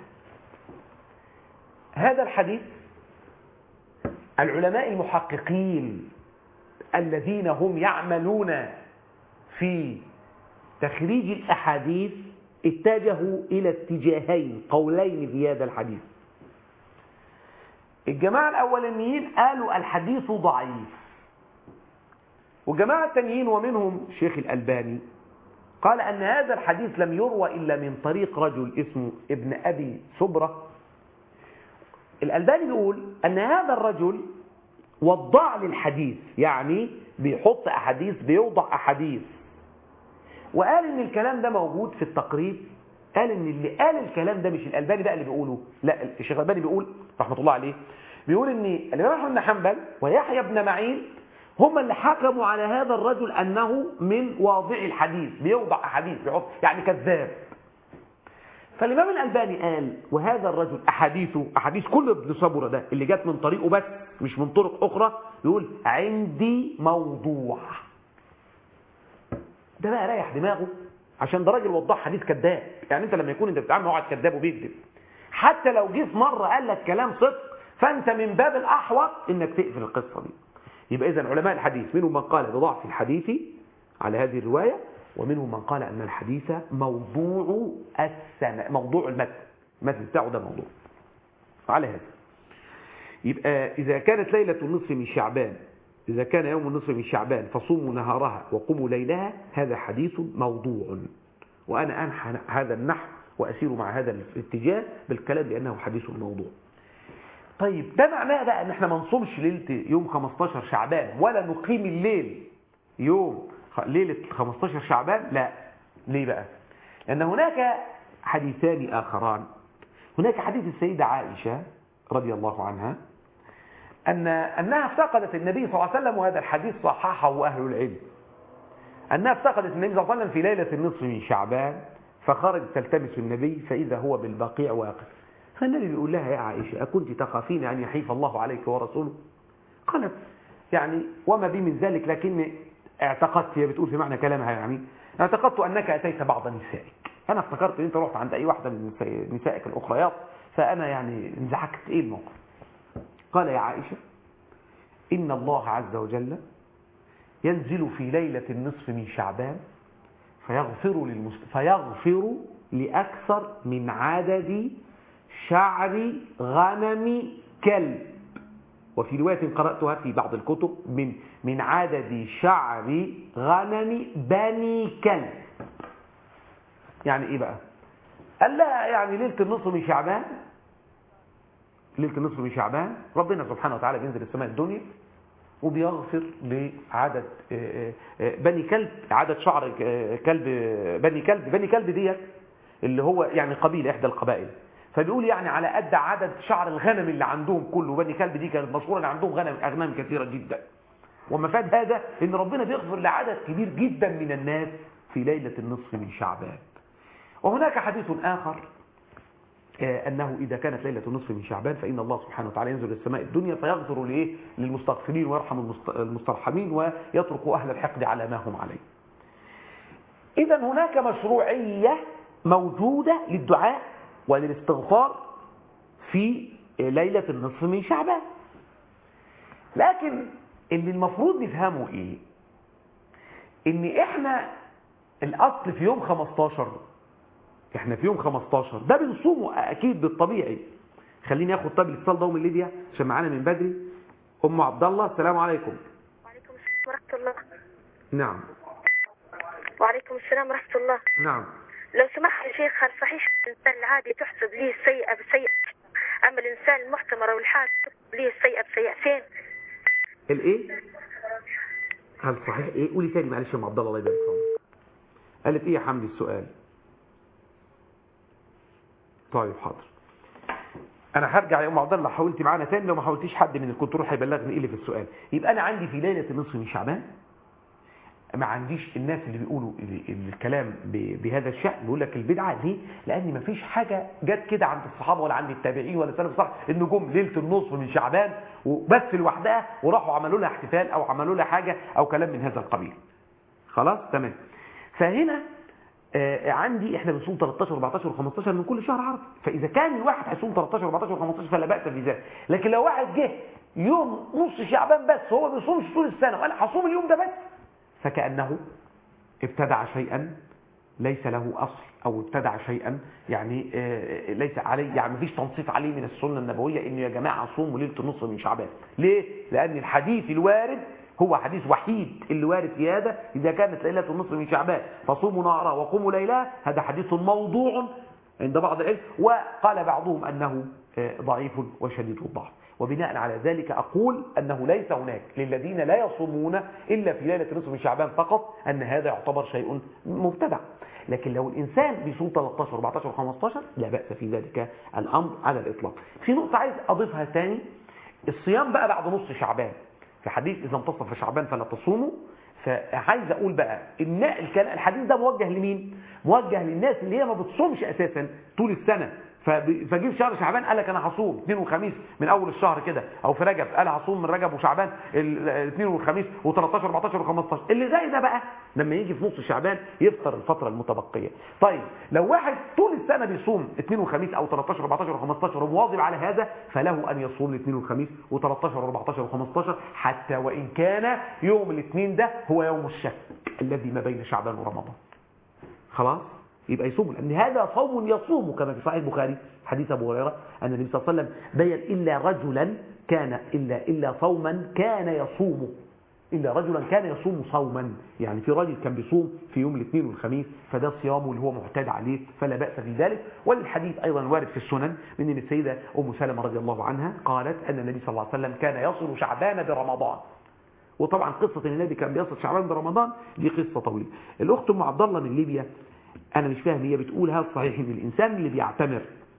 [SPEAKER 3] هذا الحديث العلماء المحققين الذين هم يعملون في تخريج الأحاديث اتجهوا إلى اتجاهين قولين في هذا الحديث. الجماعة الأولانيين قالوا الحديث ضعيف، والجماعة الثانيين ومنهم شيخ الألباني قال أن هذا الحديث لم يروى إلا من طريق رجل اسمه ابن أبي سبرة. الألباني بيقول أن هذا الرجل وضع للحديث، يعني بيحط أحاديث، بيوضع أحاديث، وقال ان الكلام ده موجود في التقريب. قال ان اللي قال الكلام ده مش الألباني بقى اللي بيقوله، لا، الشيخ الألباني بيقول رحمة الله عليه، بيقول ان الإمام أحمد بن حنبل ويحيى بن معين هم اللي حكموا على هذا الرجل أنه من واضع الحديث، بيوضع أحاديث، بيحط يعني كذاب. فالإمام الألباني قال وهذا الرجل أحاديثه أحاديث كل ابن صبرة ده اللي جات من طريقه بس مش من طرق أخرى، يقول عندي موضوع. ده بقى رايح دماغه، عشان ده راجل وضح حديث كذاب. يعني انت لما يكون انت بتتعامل مع واحد كذاب وبيكذب، حتى لو جه في مره قال لك كلام صدق، فانت من باب الاحوط انك تقفل القصه دي. يبقى اذا علماء الحديث منهم من قال بضعف الحديث على هذه الروايه، ومنهم من قال ان الحديث موضوع السنه، موضوع المتن، المتن بتاعه ده موضوع. على هذا يبقى اذا كانت ليله النصف من شعبان، إذا كان يوم النصف من شعبان فصوموا نهارها وقوموا ليلها، هذا حديث موضوع. وأنا أنحى هذا النحو وأسير مع هذا الاتجاه بالكلام بأنه حديث موضوع. طيب، ده معناه بقى أن احنا ما نصومش ليلة يوم خمستاشر شعبان ولا نقيم الليل يوم ليلة خمستاشر شعبان؟ لا. ليه بقى؟ لأن هناك حديثان آخران. هناك حديث السيدة عائشة رضي الله عنها أن أنها افتقدت النبي صلى الله عليه وسلم، وهذا الحديث صححه أهل العلم، أنها افتقدت النبي صلى الله عليه وسلم في ليلة النصف من شعبان، فخرجت تلتمس النبي فإذا هو بالبقيع واقف. فالنبي بيقول لها يا عائشة أكنت تخافين أن يحيف الله عليك ورسوله؟ قالت يعني وما بي من ذلك، لكن اعتقدت، هي بتقول في معنى كلامها يعني اعتقدت أنك أتيت بعض نسائك. أنا افتكرت أن أنت رحت عند أي واحدة من نسائك الأخريات، فأنا يعني انزعجت. إيه الموقف؟ قال يا عائشة إن الله عز وجل ينزل في ليلة النصف من شعبان فيغفر, للمسلم فيغفر لأكثر من عدد شعر غنم كلب، وفي رواية قرأتها في بعض الكتب من, من عدد شعر غنم بني كلب. يعني إيه بقى؟ قال لها يعني ليلة النصف من شعبان، ليلة النصف من شعبان ربنا سبحانه وتعالى بينزل السماء الدنيا وبيغفر لعدد بني كلب، عدد شعر كلب بني كلب. بني كلب ديت اللي هو يعني قبيلة إحدى القبائل، فبيقول يعني على قد عدد شعر الغنم اللي عندهم كله. بني كلب دي كانت مشهورة ان عندهم غنم أغنام كثيرة جدا. ومفاد هذا ان ربنا بيغفر لعدد كبير جدا من الناس في ليلة النصف من شعبان. وهناك حديث آخر أنه إذا كانت ليلة النصف من شعبان فإن الله سبحانه وتعالى ينزل السماء الدنيا فيغفر لإيه؟ للمستغفرين ويرحم المسترحمين ويترك أهل الحقد على ما هم عليه. إذا هناك مشروعية موجودة للدعاء وللاستغفار في ليلة النصف من شعبان. لكن اللي المفروض نفهمه إيه؟ إن إحنا الأصل في يوم خمستاشر، إحنا في يوم خمستاشر ده بنصومه أكيد بالطبيعي. خليني أخد طب الاتصال ده من ليبيا عشان معانا من بدري. أم عبد الله، السلام عليكم.
[SPEAKER 5] وعليكم السلام ورحمة الله.
[SPEAKER 3] نعم.
[SPEAKER 5] وعليكم السلام ورحمة الله.
[SPEAKER 3] نعم.
[SPEAKER 5] لو سمحت يا شيخ، هل صحيح الإنسان العادي تحسب ليه السيئة بسيئة، أما الإنسان المحتمر أو الحاج تحسب ليه السيئة بسيئتين؟
[SPEAKER 3] الإيه؟ هل صحيح إيه؟ قولي تاني معلش يا أم عبد الله، الله يبارك فيك. قالت إيه يا حمدي السؤال؟ طيب حاضر. أنا هرجع يا أم عبد الله، حاولتي معانا تاني، لو ما حاولتيش حد من الكنترول هيبلغني إيه اللي في السؤال. يبقى أنا عندي في ليلة النصف من شعبان ما عنديش الناس اللي بيقولوا الكلام بهذا الشأن بيقول لك البدعة. ليه؟ لأن ما فيش حاجة جت كده عند الصحابة ولا عند التابعين ولا سلف الصالح إنه جم ليلة النصف من شعبان وبس لوحدها وراحوا عملوا لها احتفال أو عملوا لها حاجة أو كلام من هذا القبيل. خلاص تمام. فهنا آه عندي احنا بنصوم تلتاشر واربعتاشر وخمستاشر من كل شهر عرفي، فإذا كان الواحد هيصوم تلتاشر واربعتاشر وخمستاشر فلا بأس في ذلك. لكن لو واحد جه يوم نص شعبان بس هو ما بيصومش طول السنة وأنا هصوم اليوم ده بس، فكأنه ابتدع شيئا ليس له أصل، أو ابتدع شيئا يعني ليس عليه، يعني مفيش تنصيص عليه من السنة النبوية إنه يا جماعة صوموا ليلة النصف من شعبان. ليه؟ لأن الحديث الوارد هو حديث وحيد اللي وارد في هذا، إذا كانت ليلة النصف من شعبان فصوموا نهارها وقوموا ليلها، هذا حديث موضوع عند بعض العلم، وقال بعضهم أنه ضعيف وشديد الضعف. وبناء على ذلك أقول أنه ليس هناك للذين لا يصومون إلا في ليلة النصف من شعبان فقط أن هذا يعتبر شيء مبتدع. لكن لو الإنسان بيصوم تلتاشر واربعتاشر وخمستاشر لا بأس في ذلك الأمر على الإطلاق. في نقطة عايز أضيفها تاني، الصيام بقى بعد نص شعبان في حديث إذا انتصف شعبان فلا تصوموا. فعايز أقول بقى إن الحديث ده موجه لمين؟ موجه للناس اللي هي ما بتصومش أساسا طول السنة، فجيب شهر شعبان قال لك انا هصوم اثنين وخميس من اول الشهر كده، او في رجب قال هصوم من رجب وشعبان الاثنين والخميس و13 اربعتاشر و15. اللي زي ده بقى لما يجي في نص شعبان يفطر الفتره المتبقيه. طيب لو واحد طول السنه بيصوم اثنين وخميس او تلتاشر اربعتاشر و15 ومواظب على هذا، فله ان يصوم الاثنين والخميس و13 واربعتاشر و15 حتى وان كان يوم الاثنين ده هو يوم الشك الذي ما بين شعبان ورمضان. خلاص يبقى يصوم، لأن هذا صوم يصوم كما في صحيح البخاري حديث أبو هريرة أن النبي صلى الله عليه وسلم بين إلا رجلا كان إلا إلا صوما كان يصوم إلا رجلا كان يصوم صوما، يعني في راجل كان بيصوم في يوم الاثنين والخميس فده صيامه اللي هو معتاد عليه فلا بأس في ذلك. والحديث أيضا وارد في السنن من أن السيدة أم سلمة رضي الله عنها قالت أن النبي صلى الله عليه وسلم كان يصل شعبان برمضان. وطبعا قصة أن النبي كان بيصل شعبان برمضان دي قصة طويلة. الأخت أم عبد الله من ليبيا أنا مش فاهم، هي بتقول هل صحيح إن الإنسان اللي بيعتمر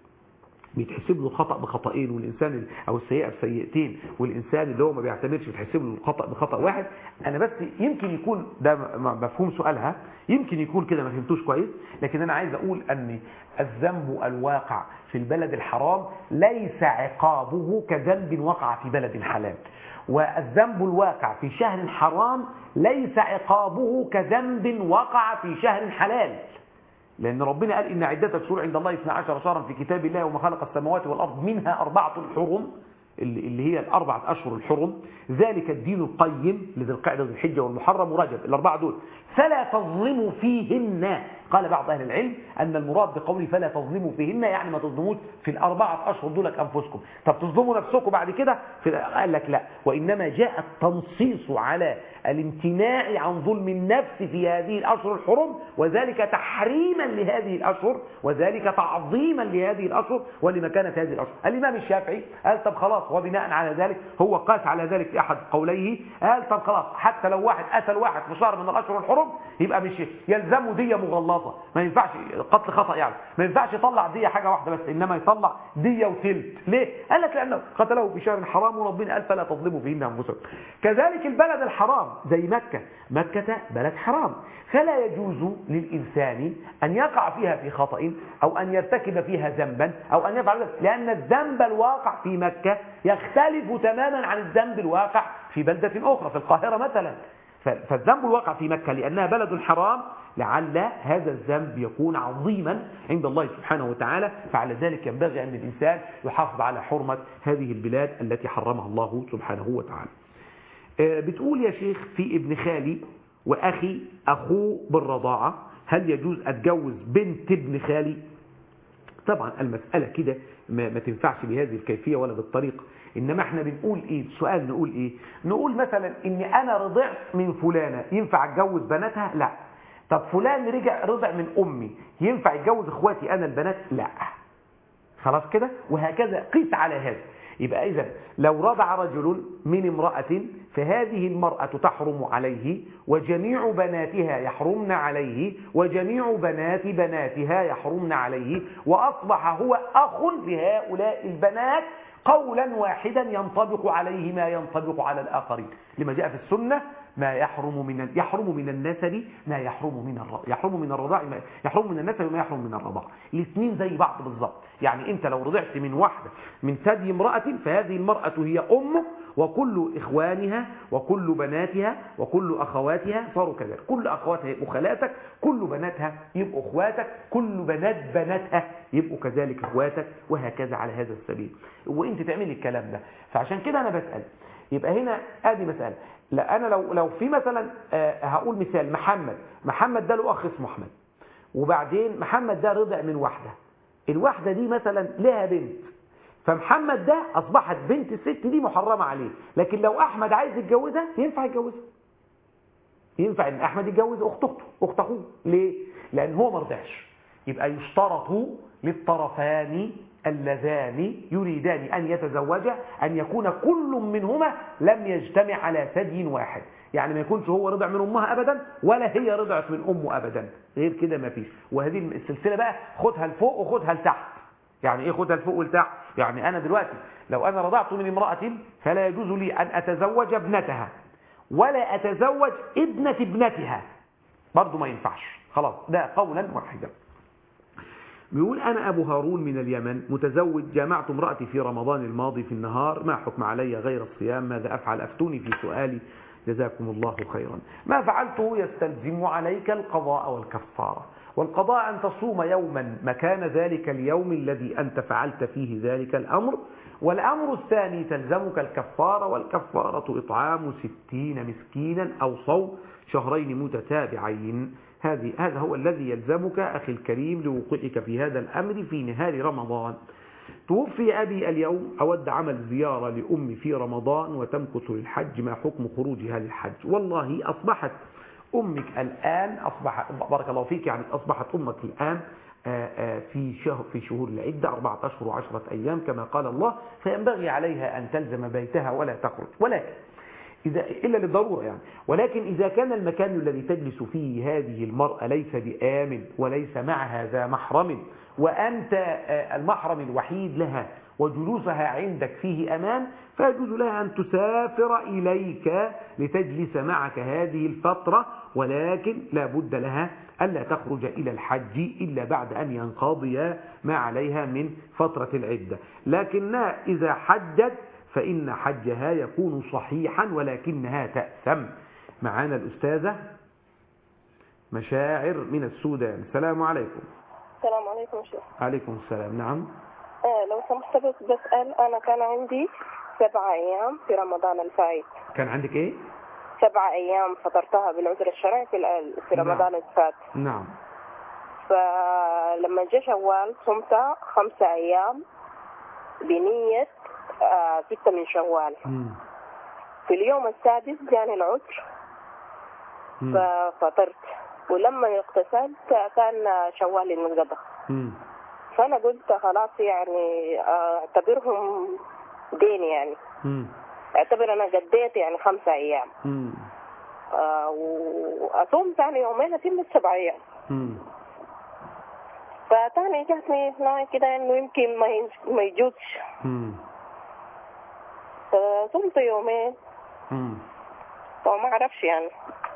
[SPEAKER 3] بيتحسب له الخطأ بخطأين، والإنسان أو السيئة بسيئتين، والإنسان اللي هو ما بيعتمرش بيتحسب له الخطأ بخطأ واحد؟ أنا بس يمكن يكون ده مفهوم سؤالها، يمكن يكون كده ما فهمتوش كويس، لكن أنا عايز أقول أن الذنب الواقع في البلد الحرام ليس عقابه كذنب وقع في بلد حلال، والذنب الواقع في شهر حرام ليس عقابه كذنب وقع في شهر حلال. لأن ربنا قال إن عدة الشهور عند الله اثنا عشر شهرا في كتاب الله وما خلق السماوات والأرض منها أربعة الحرم، اللي هي الأربعة أشهر الحرم، ذلك الدين القيم لذي القعدة وذي الحجة والمحرم ورجب، الأربعة دول فلا تظلموا فيهن. قال بعض أهل العلم أن المراد بقوله فلا تظلموا فيهن يعني ما تظلموش في الأربعة أشهر دولك أنفسكم. طب تظلموا نفسكم بعد كده؟ قال لك لا، وإنما جاء التنصيص على الامتناع عن ظلم النفس في هذه الأشهر الحرم، وذلك تحريما لهذه الأشهر وذلك تعظيما لهذه الأشهر ولمكانة هذه الأشهر. الإمام الشافعي قال طب خلاص، وبناء على ذلك هو قاس على ذلك في أحد قوليه، قال طب خلاص حتى لو واحد قتل واحد في شهر من الأشهر الحرم يبقى مش يلزمه دية مغلظة، ما ينفعش قتل خطأ، يعني ما ينفعش يطلع دية حاجة واحدة بس، إنما يطلع دية وثلث. ليه؟ قال لك لأنه قتله في شهر حرام وربنا قال فلا تظلموا فيهن أنفسكم. كذلك البلد الحرام زي مكة، مكة بلد حرام، فلا يجوز للإنسان أن يقع فيها في خطأ أو أن يرتكب فيها ذنبا أو أن يفعل ذلك، لأن الذنب الواقع في مكة يختلف تماما عن الذنب الواقع في بلدة أخرى، في القاهرة مثلا. فالذنب الواقع في مكة لأنها بلد حرام لعل هذا الذنب يكون عظيما عند الله سبحانه وتعالى، فعلى ذلك ينبغي أن الإنسان يحافظ على حرمة هذه البلاد التي حرمها الله سبحانه وتعالى. بتقول يا شيخ في ابن خالي وأخي أخوه بالرضاعة، هل يجوز أتجوز بنت ابن خالي؟ طبعا المسألة كده ما, ما تنفعش بهذه الكيفية ولا بالطريقة، إنما احنا بنقول إيه؟ السؤال نقول إيه؟ نقول مثلا إني أنا رضعت من فلانة، ينفع أتجوز بناتها؟ لا. طب فلان رجع رضع من أمي، ينفع يتجوز إخواتي أنا البنات؟ لا. خلاص كده؟ وهكذا قيس على هذا. يبقى إذا لو رضع رجل من امرأة فهذه المرأة تحرم عليه، وجميع بناتها يحرمن عليه، وجميع بنات بناتها يحرمن عليه، وأصبح هو أخ لهؤلاء البنات قولا واحدا ينطبق عليه ما ينطبق على الآخرين، لما جاء في السنة ما يحرم من يحرم من النسب ما يحرم من الرضاع، يحرم من الرضاع يحرم من النسب وما يحرم من الرضاع، الاثنين زي بعض بالظبط. يعني انت لو رضعت من واحده من ثدي امراه فهذه المراه هي امك، وكل اخوانها وكل بناتها وكل اخواتها صاروا كذلك، كل اخواتها يبقوا خالاتك، كل بناتها يبقوا اخواتك، كل بنات بناتها يبقوا كذلك اخواتك، وهكذا على هذا السبيل. وانت تعملي الكلام ده. فعشان كده انا بسال، يبقى هنا ادي مساله. لا انا لو لو في مثلا آه هقول مثال، محمد محمد ده له اخ اسمه احمد، وبعدين محمد ده رضع من واحده، الواحده دي مثلا لها بنت، فمحمد ده اصبحت بنت الست دي محرمه عليه، لكن لو احمد عايز يتجوزها ينفع يتجوزها، ينفع ان احمد يتجوز اخت اخته اخت اخوه. ليه؟ لان هو ما رضعش. يبقى يشترط للطرفان اللذان يريدان أن يتزوجا أن يكون كل منهما لم يجتمع على ثدي واحد، يعني ما يكونش هو رضع من أمها أبدا ولا هي رضعت من أمه أبدا، غير كده ما فيش. وهذه السلسلة بقى خدها لفوق وخدها لتحت. يعني إيه خدها لفوق ولتحت؟ يعني أنا دلوقتي لو أنا رضعت من امرأة فلا يجوز لي أن أتزوج ابنتها ولا أتزوج ابنة ابنتها، برضو ما ينفعش. خلاص ده قولا واحدا. بيقول أنا أبو هارون من اليمن متزوج، جامعت امرأتي في رمضان الماضي في النهار، ما حكم علي غير الصيام؟ ماذا أفعل؟ أفتوني في سؤالي جزاكم الله خيرا. ما فعلته يستلزم عليك القضاء والكفارة، والقضاء أن تصوم يوما مكان ذلك اليوم الذي أنت فعلت فيه ذلك الأمر، والأمر الثاني تلزمك الكفارة، والكفارة إطعام ستين مسكينا أو صوم شهرين متتابعين. هذه هذا هو الذي يلزمك أخي الكريم لوقوعك في هذا الأمر في نهار رمضان. توفي أبي اليوم، أود عمل زيارة لأمي في رمضان وتمكث للحج، ما حكم خروجها للحج؟ والله أصبحت أمك الآن أصبح بارك الله فيك يعني أصبحت أمك الآن في شهر في شهور العدة أربعة أشهر وعشرة أيام كما قال الله، فينبغي عليها أن تلزم بيتها ولا تخرج، ولكن إذا إلا للضرورة يعني. ولكن إذا كان المكان الذي تجلس فيه هذه المرأة ليس بآمن وليس معها ذا محرم، وأنت المحرم الوحيد لها وجلوسها عندك فيه أمان، فيجوز لها أن تسافر إليك لتجلس معك هذه الفترة، ولكن لا بد لها ألا تخرج إلى الحج إلا بعد أن ينقضي ما عليها من فترة العدة. لكنها إذا حجت فإن حجها يكون صحيحا ولكنها تأثم. معانا الأستاذة مشاعر من السودان. السلام عليكم.
[SPEAKER 6] السلام عليكم شيخ.
[SPEAKER 3] عليكم السلام. نعم.
[SPEAKER 6] آه لو سمحت بس بسأل، أنا كان عندي سبع أيام في رمضان الفائت.
[SPEAKER 3] كان عندك إيه؟
[SPEAKER 6] سبع أيام فطرتها بالعذر الشرعي في في رمضان
[SPEAKER 3] نعم.
[SPEAKER 6] الفات.
[SPEAKER 3] نعم.
[SPEAKER 6] فلما جاء شوال صمت خمسة أيام بنية آه ستة من شوال.
[SPEAKER 3] مم.
[SPEAKER 6] في اليوم السادس جاني العذر ففطرت، ولما اغتسلت كان شوال انقضى. فأنا قلت خلاص يعني اعتبرهم دين، يعني
[SPEAKER 3] مم.
[SPEAKER 6] اعتبر أنا قديت يعني خمسة أيام آه وأصوم ثاني يومين أتم السبع أيام. فتاني جاتني هنا كده إنه يمكن ما ما يجوزش، فصمت يومين وما أعرفش يعني.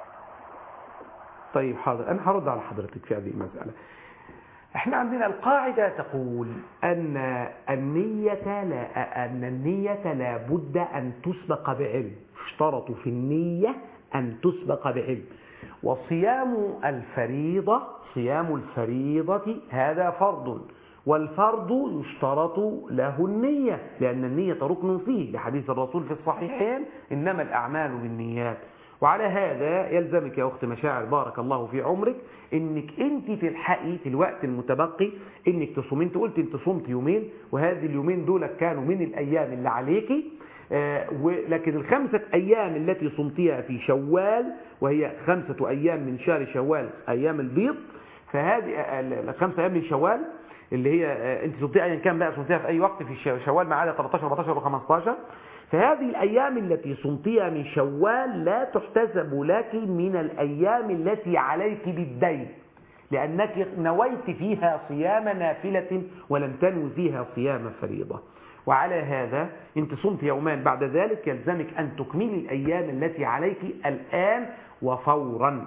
[SPEAKER 3] طيب حاضر، أنا هرد على حضرتك في هذه المسألة. احنا عندنا القاعدة تقول أن النية لا أن النية لا بد أن تسبق بعلم. اشترطوا في النية أن تسبق بعلم. وصيام الفريضة صيام الفريضة هذا فرض، والفرض يشترط له النية، لأن النية ركن فيه لحديث الرسول في الصحيحين إنما الأعمال بالنيات. وعلى هذا يلزمك يا أخت مشاعر بارك الله في عمرك إنك أنت تلحقي في الوقت المتبقي إنك تصومي. أنت قلت أنت صمت يومين، وهذه اليومين دول كانوا من الأيام اللي عليكي، آه لكن الخمسة أيام التي صمتيها في شوال، وهي خمسة أيام من شهر شوال أيام البيض، فهذه الخمسة أيام من شوال اللي هي آه أنت صمتيها أيا كان بقى، صمتيها في أي وقت في شوال ما عدا ثلاثة عشر أربعة عشر وخمسة عشر، فهذه الأيام التي صمتيها من شوال لا تحتسب لك من الأيام التي عليك بالدين، لأنك نويت فيها صيام نافلة ولم تنوي فيها صيام فريضة. وعلى هذا انت صمت يومان، بعد ذلك يلزمك أن تكملي الأيام التي عليك الآن وفورا.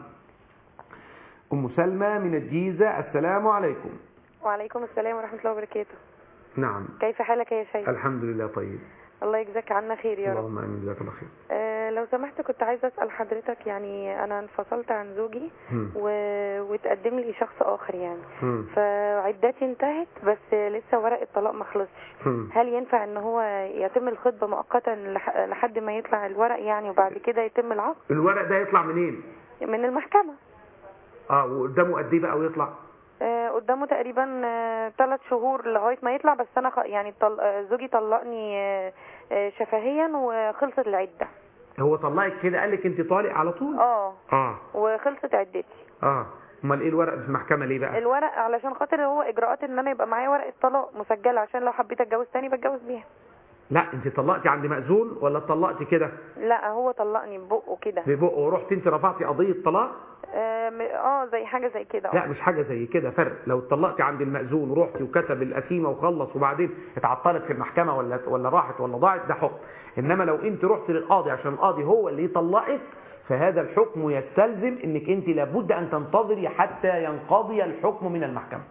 [SPEAKER 3] أم سلمى من الجيزة، السلام عليكم.
[SPEAKER 7] وعليكم السلام ورحمة الله وبركاته.
[SPEAKER 3] نعم،
[SPEAKER 7] كيف حالك يا شيخ؟
[SPEAKER 3] الحمد لله طيب.
[SPEAKER 7] الله يجزاك عنا خير يا رب.
[SPEAKER 3] اللهم امين، جزاك الله خير.
[SPEAKER 7] أه لو سمحت كنت عايزه اسال حضرتك، يعني انا انفصلت عن زوجي و... وتقدم لي شخص اخر يعني، م. فعدتي انتهت بس لسه ورق الطلاق ما خلصش، هل ينفع ان هو يتم الخطبه مؤقتا لح... لحد ما يطلع الورق يعني، وبعد كده يتم العقد؟
[SPEAKER 3] الورق ده يطلع منين؟
[SPEAKER 7] من المحكمه.
[SPEAKER 3] اه وقدامه قد ايه بقى ويطلع؟
[SPEAKER 7] قدامه تقريبا ثلاث شهور لغايه ما يطلع، بس انا يعني طل... زوجي طلقني شفهيا وخلصت العده.
[SPEAKER 3] هو طلقك كده قال لك انت طالق على طول؟
[SPEAKER 7] اه
[SPEAKER 3] اه
[SPEAKER 7] وخلصت عدتي.
[SPEAKER 3] اه امال ايه الورق في المحكمه ليه بقى؟
[SPEAKER 7] الورق علشان خاطر هو اجراءات ان انا يبقى معايا ورقه طلاق مسجله، عشان لو حبيت اتجوز تاني بتجوز بيها.
[SPEAKER 3] لا انت طلقتي عند مأذون ولا طلقتي كده؟
[SPEAKER 7] لا هو طلقني ببقه كده.
[SPEAKER 3] ببقه، ورحت انت رفعتي قضيه طلاق؟
[SPEAKER 7] اه زي حاجه زي كده.
[SPEAKER 3] لا مش حاجه زي كده، فرق. لو اتطلقتي عند المأذون ورحتي وكتب القسيمه وخلص وبعدين اتعطلت في المحكمه ولا ولا راحت ولا ضاعت، ده حكم. انما لو انت رحت للقاضي عشان القاضي هو اللي يطلقك، فهذا الحكم يستلزم انك انت لابد ان تنتظري حتى ينقضي الحكم من المحكمه.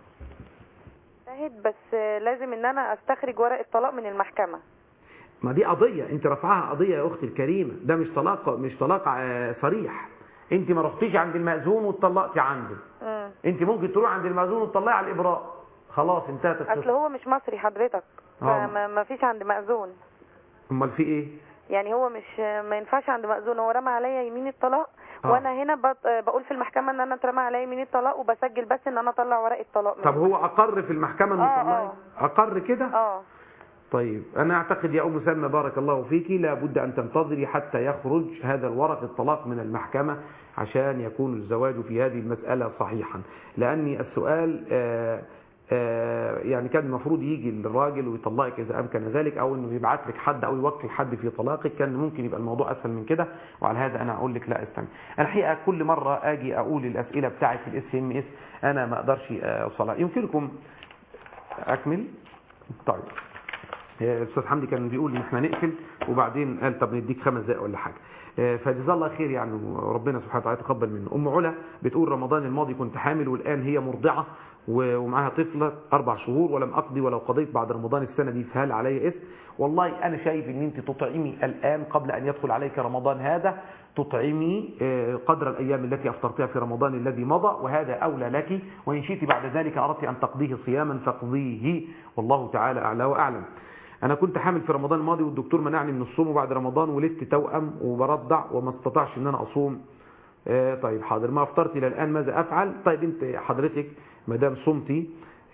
[SPEAKER 7] بس لازم ان انا استخرج ورق الطلاق من المحكمه.
[SPEAKER 3] ما دي قضيه انت رفعها قضيه يا اختي الكريمه، ده مش طلاق، مش طلاق صريح. انت ما رحتيش عند المأذون واتطلقتي عنده. امم انت ممكن تروح عند المأذون وتطلعي على الابراء، خلاص انتهت القصه.
[SPEAKER 7] اصل هو مش مصري حضرتك، فما ما فيش عند مأذون.
[SPEAKER 3] امال في ايه؟
[SPEAKER 7] يعني هو مش ما ينفعش عند مأذون، هو رمى عليا يمين الطلاق. آه. وانا هنا بقول في المحكمه ان انا اترمى عليا يمين الطلاق، وبسجل بس ان انا اطلع ورق الطلاق.
[SPEAKER 3] طب هو اقر في المحكمه انه
[SPEAKER 7] آه
[SPEAKER 3] طلعي؟ اقر كده؟
[SPEAKER 7] اه
[SPEAKER 3] طيب أنا أعتقد يا أم سلمى بارك الله فيك لابد أن تنتظري حتى يخرج هذا الورق الطلاق من المحكمة عشان يكون الزواج في هذه المسألة صحيحا، لأني السؤال آآ آآ يعني كان المفروض يجي للراجل ويطلقك إذا أمكن ذلك، أو أنه يبعث لك حد أو يوكل حد في طلاقك، كان ممكن يبقى الموضوع أسهل من كده. وعلى هذا أنا أقول لك لا استنى. الحقيقة كل مرة أجي أقول الأسئلة بتاعتي في الاس ام اس أنا ما أقدرش أوصلها. يمكنكم أكمل؟ طيب الاستاذ حمدي كان بيقول ان احنا نقفل، وبعدين قال طب نديك خمس دقائق ولا حاجه، فجزاه الله خير يعني، وربنا سبحانه وتعالى يتقبل منه. ام علا بتقول رمضان الماضي كنت حامل والان هي مرضعه ومعاها طفله اربع شهور ولم اقضي ولو قضيت بعد رمضان السنه دي فهل علي اثم؟ والله انا شايف ان انت تطعمي الان قبل ان يدخل عليك رمضان هذا، تطعمي قدر الايام التي افطرتها في رمضان الذي مضى، وهذا اولى لك، وان شئت بعد ذلك اردت ان تقضيه صياما فاقضيه، والله تعالى اعلى واعلم. انا كنت حامل في رمضان الماضي والدكتور منعني من الصوم، وبعد رمضان ولدت توأم وبرضع وما استطعش ان انا اصوم. آه طيب حاضر، ما افطرت الى الان ماذا افعل؟ طيب انت حضرتك ما دام صمتي،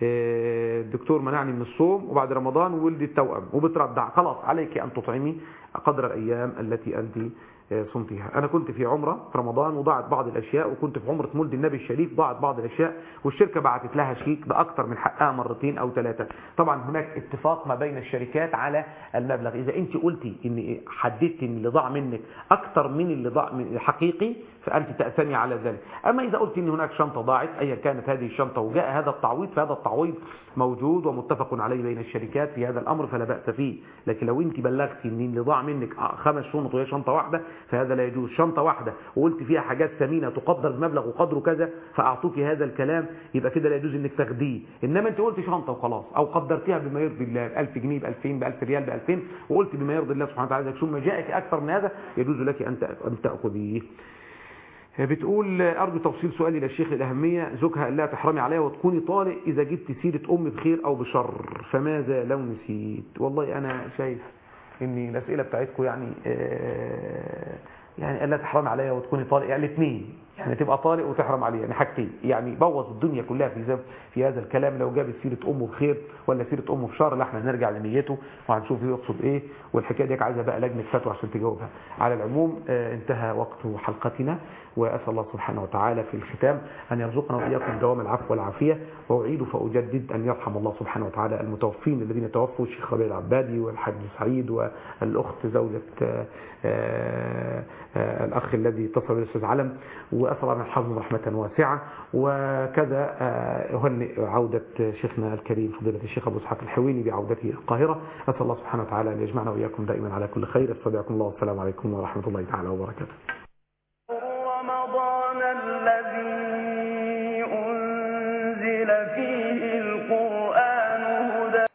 [SPEAKER 3] آه الدكتور منعني من الصوم وبعد رمضان وولدت توأم وبترضع، خلاص عليك ان تطعمي قدر الايام التي انت صمتها. أنا كنت في عمرة في رمضان وضاعت بعض الأشياء، وكنت في عمرة مولد النبي الشريف ضاعت بعض الأشياء، والشركة بعتت لها شيك بأكثر من حقها مرتين أو ثلاثة. طبعا هناك اتفاق ما بين الشركات على المبلغ. إذا أنت قلتي إن حددت إن اللي ضاع منك أكثر من اللي ضاع من حقيقي فأنت تأثمي على ذلك. أما إذا قلت إن هناك شنطة ضاعت أيا كانت هذه الشنطة وجاء هذا التعويض، فهذا التعويض موجود ومتفق عليه بين الشركات في هذا الأمر فلا بأس فيه. لكن لو أنت بلغتي إن اللي ضاع منك خمس شنط وهي شنطة واحدة فهذا لا يجوز. شنطة واحدة وقلت فيها حاجات ثمينة تقدر بمبلغ وقدره كذا فأعطوك هذا الكلام، يبقى كده لا يجوز انك تاخديه. انما انت قلت شنطة وخلاص، او قدرتها بما يرضي الله، ب ألف جنيه، ب ألفين، ب ألف ريال، ب ألفين، وقلت بما يرضي الله سبحانه وتعالى، ثم جاءك اكثر من هذا يجوز لك ان ان تاخذيه. بتقول ارجو توصيل سؤالي للشيخ الاهميه، زوجها قال لها تحرمي عليها وتكوني طالق اذا جبت سيره ام بخير او بشر، فماذا لو نسيت؟ والله انا شايف ان الاسئله بتاعتكم يعني آه يعني قال لها تحرمي عليها وتكوني طالق، يعني الاثنين، يعني تبقى طالق وتحرم عليها، يعني حاجتين، يعني بوظ الدنيا كلها في في هذا الكلام. لو جابت سيره امه بخير ولا سيره امه بشر، لا احنا هنرجع لنيته وهنشوف يقصد ايه، والحكايه دي عايزه بقى لجنه فتوى عشان تجاوبها. على العموم آه انتهى وقت حلقتنا، واسال الله سبحانه وتعالى في الختام ان يرزقنا واياكم دوام العفو والعافيه، واعيد فاجدد ان يرحم الله سبحانه وتعالى المتوفين الذين توفوا، الشيخ ربيع العبادي والحاج سعيد والاخت زوجة آه آه آه الاخ الذي اتصل بالاستاذ علم، واسال ان يرحمهم رحمه واسعه. وكذا اهنئ عوده شيخنا الكريم فضيله الشيخ ابو اسحاق الحويني بعودته القاهره، اسال الله سبحانه وتعالى ان يجمعنا واياكم دائما على كل خير. استودعكم الله والسلام عليكم ورحمه الله تعالى وبركاته.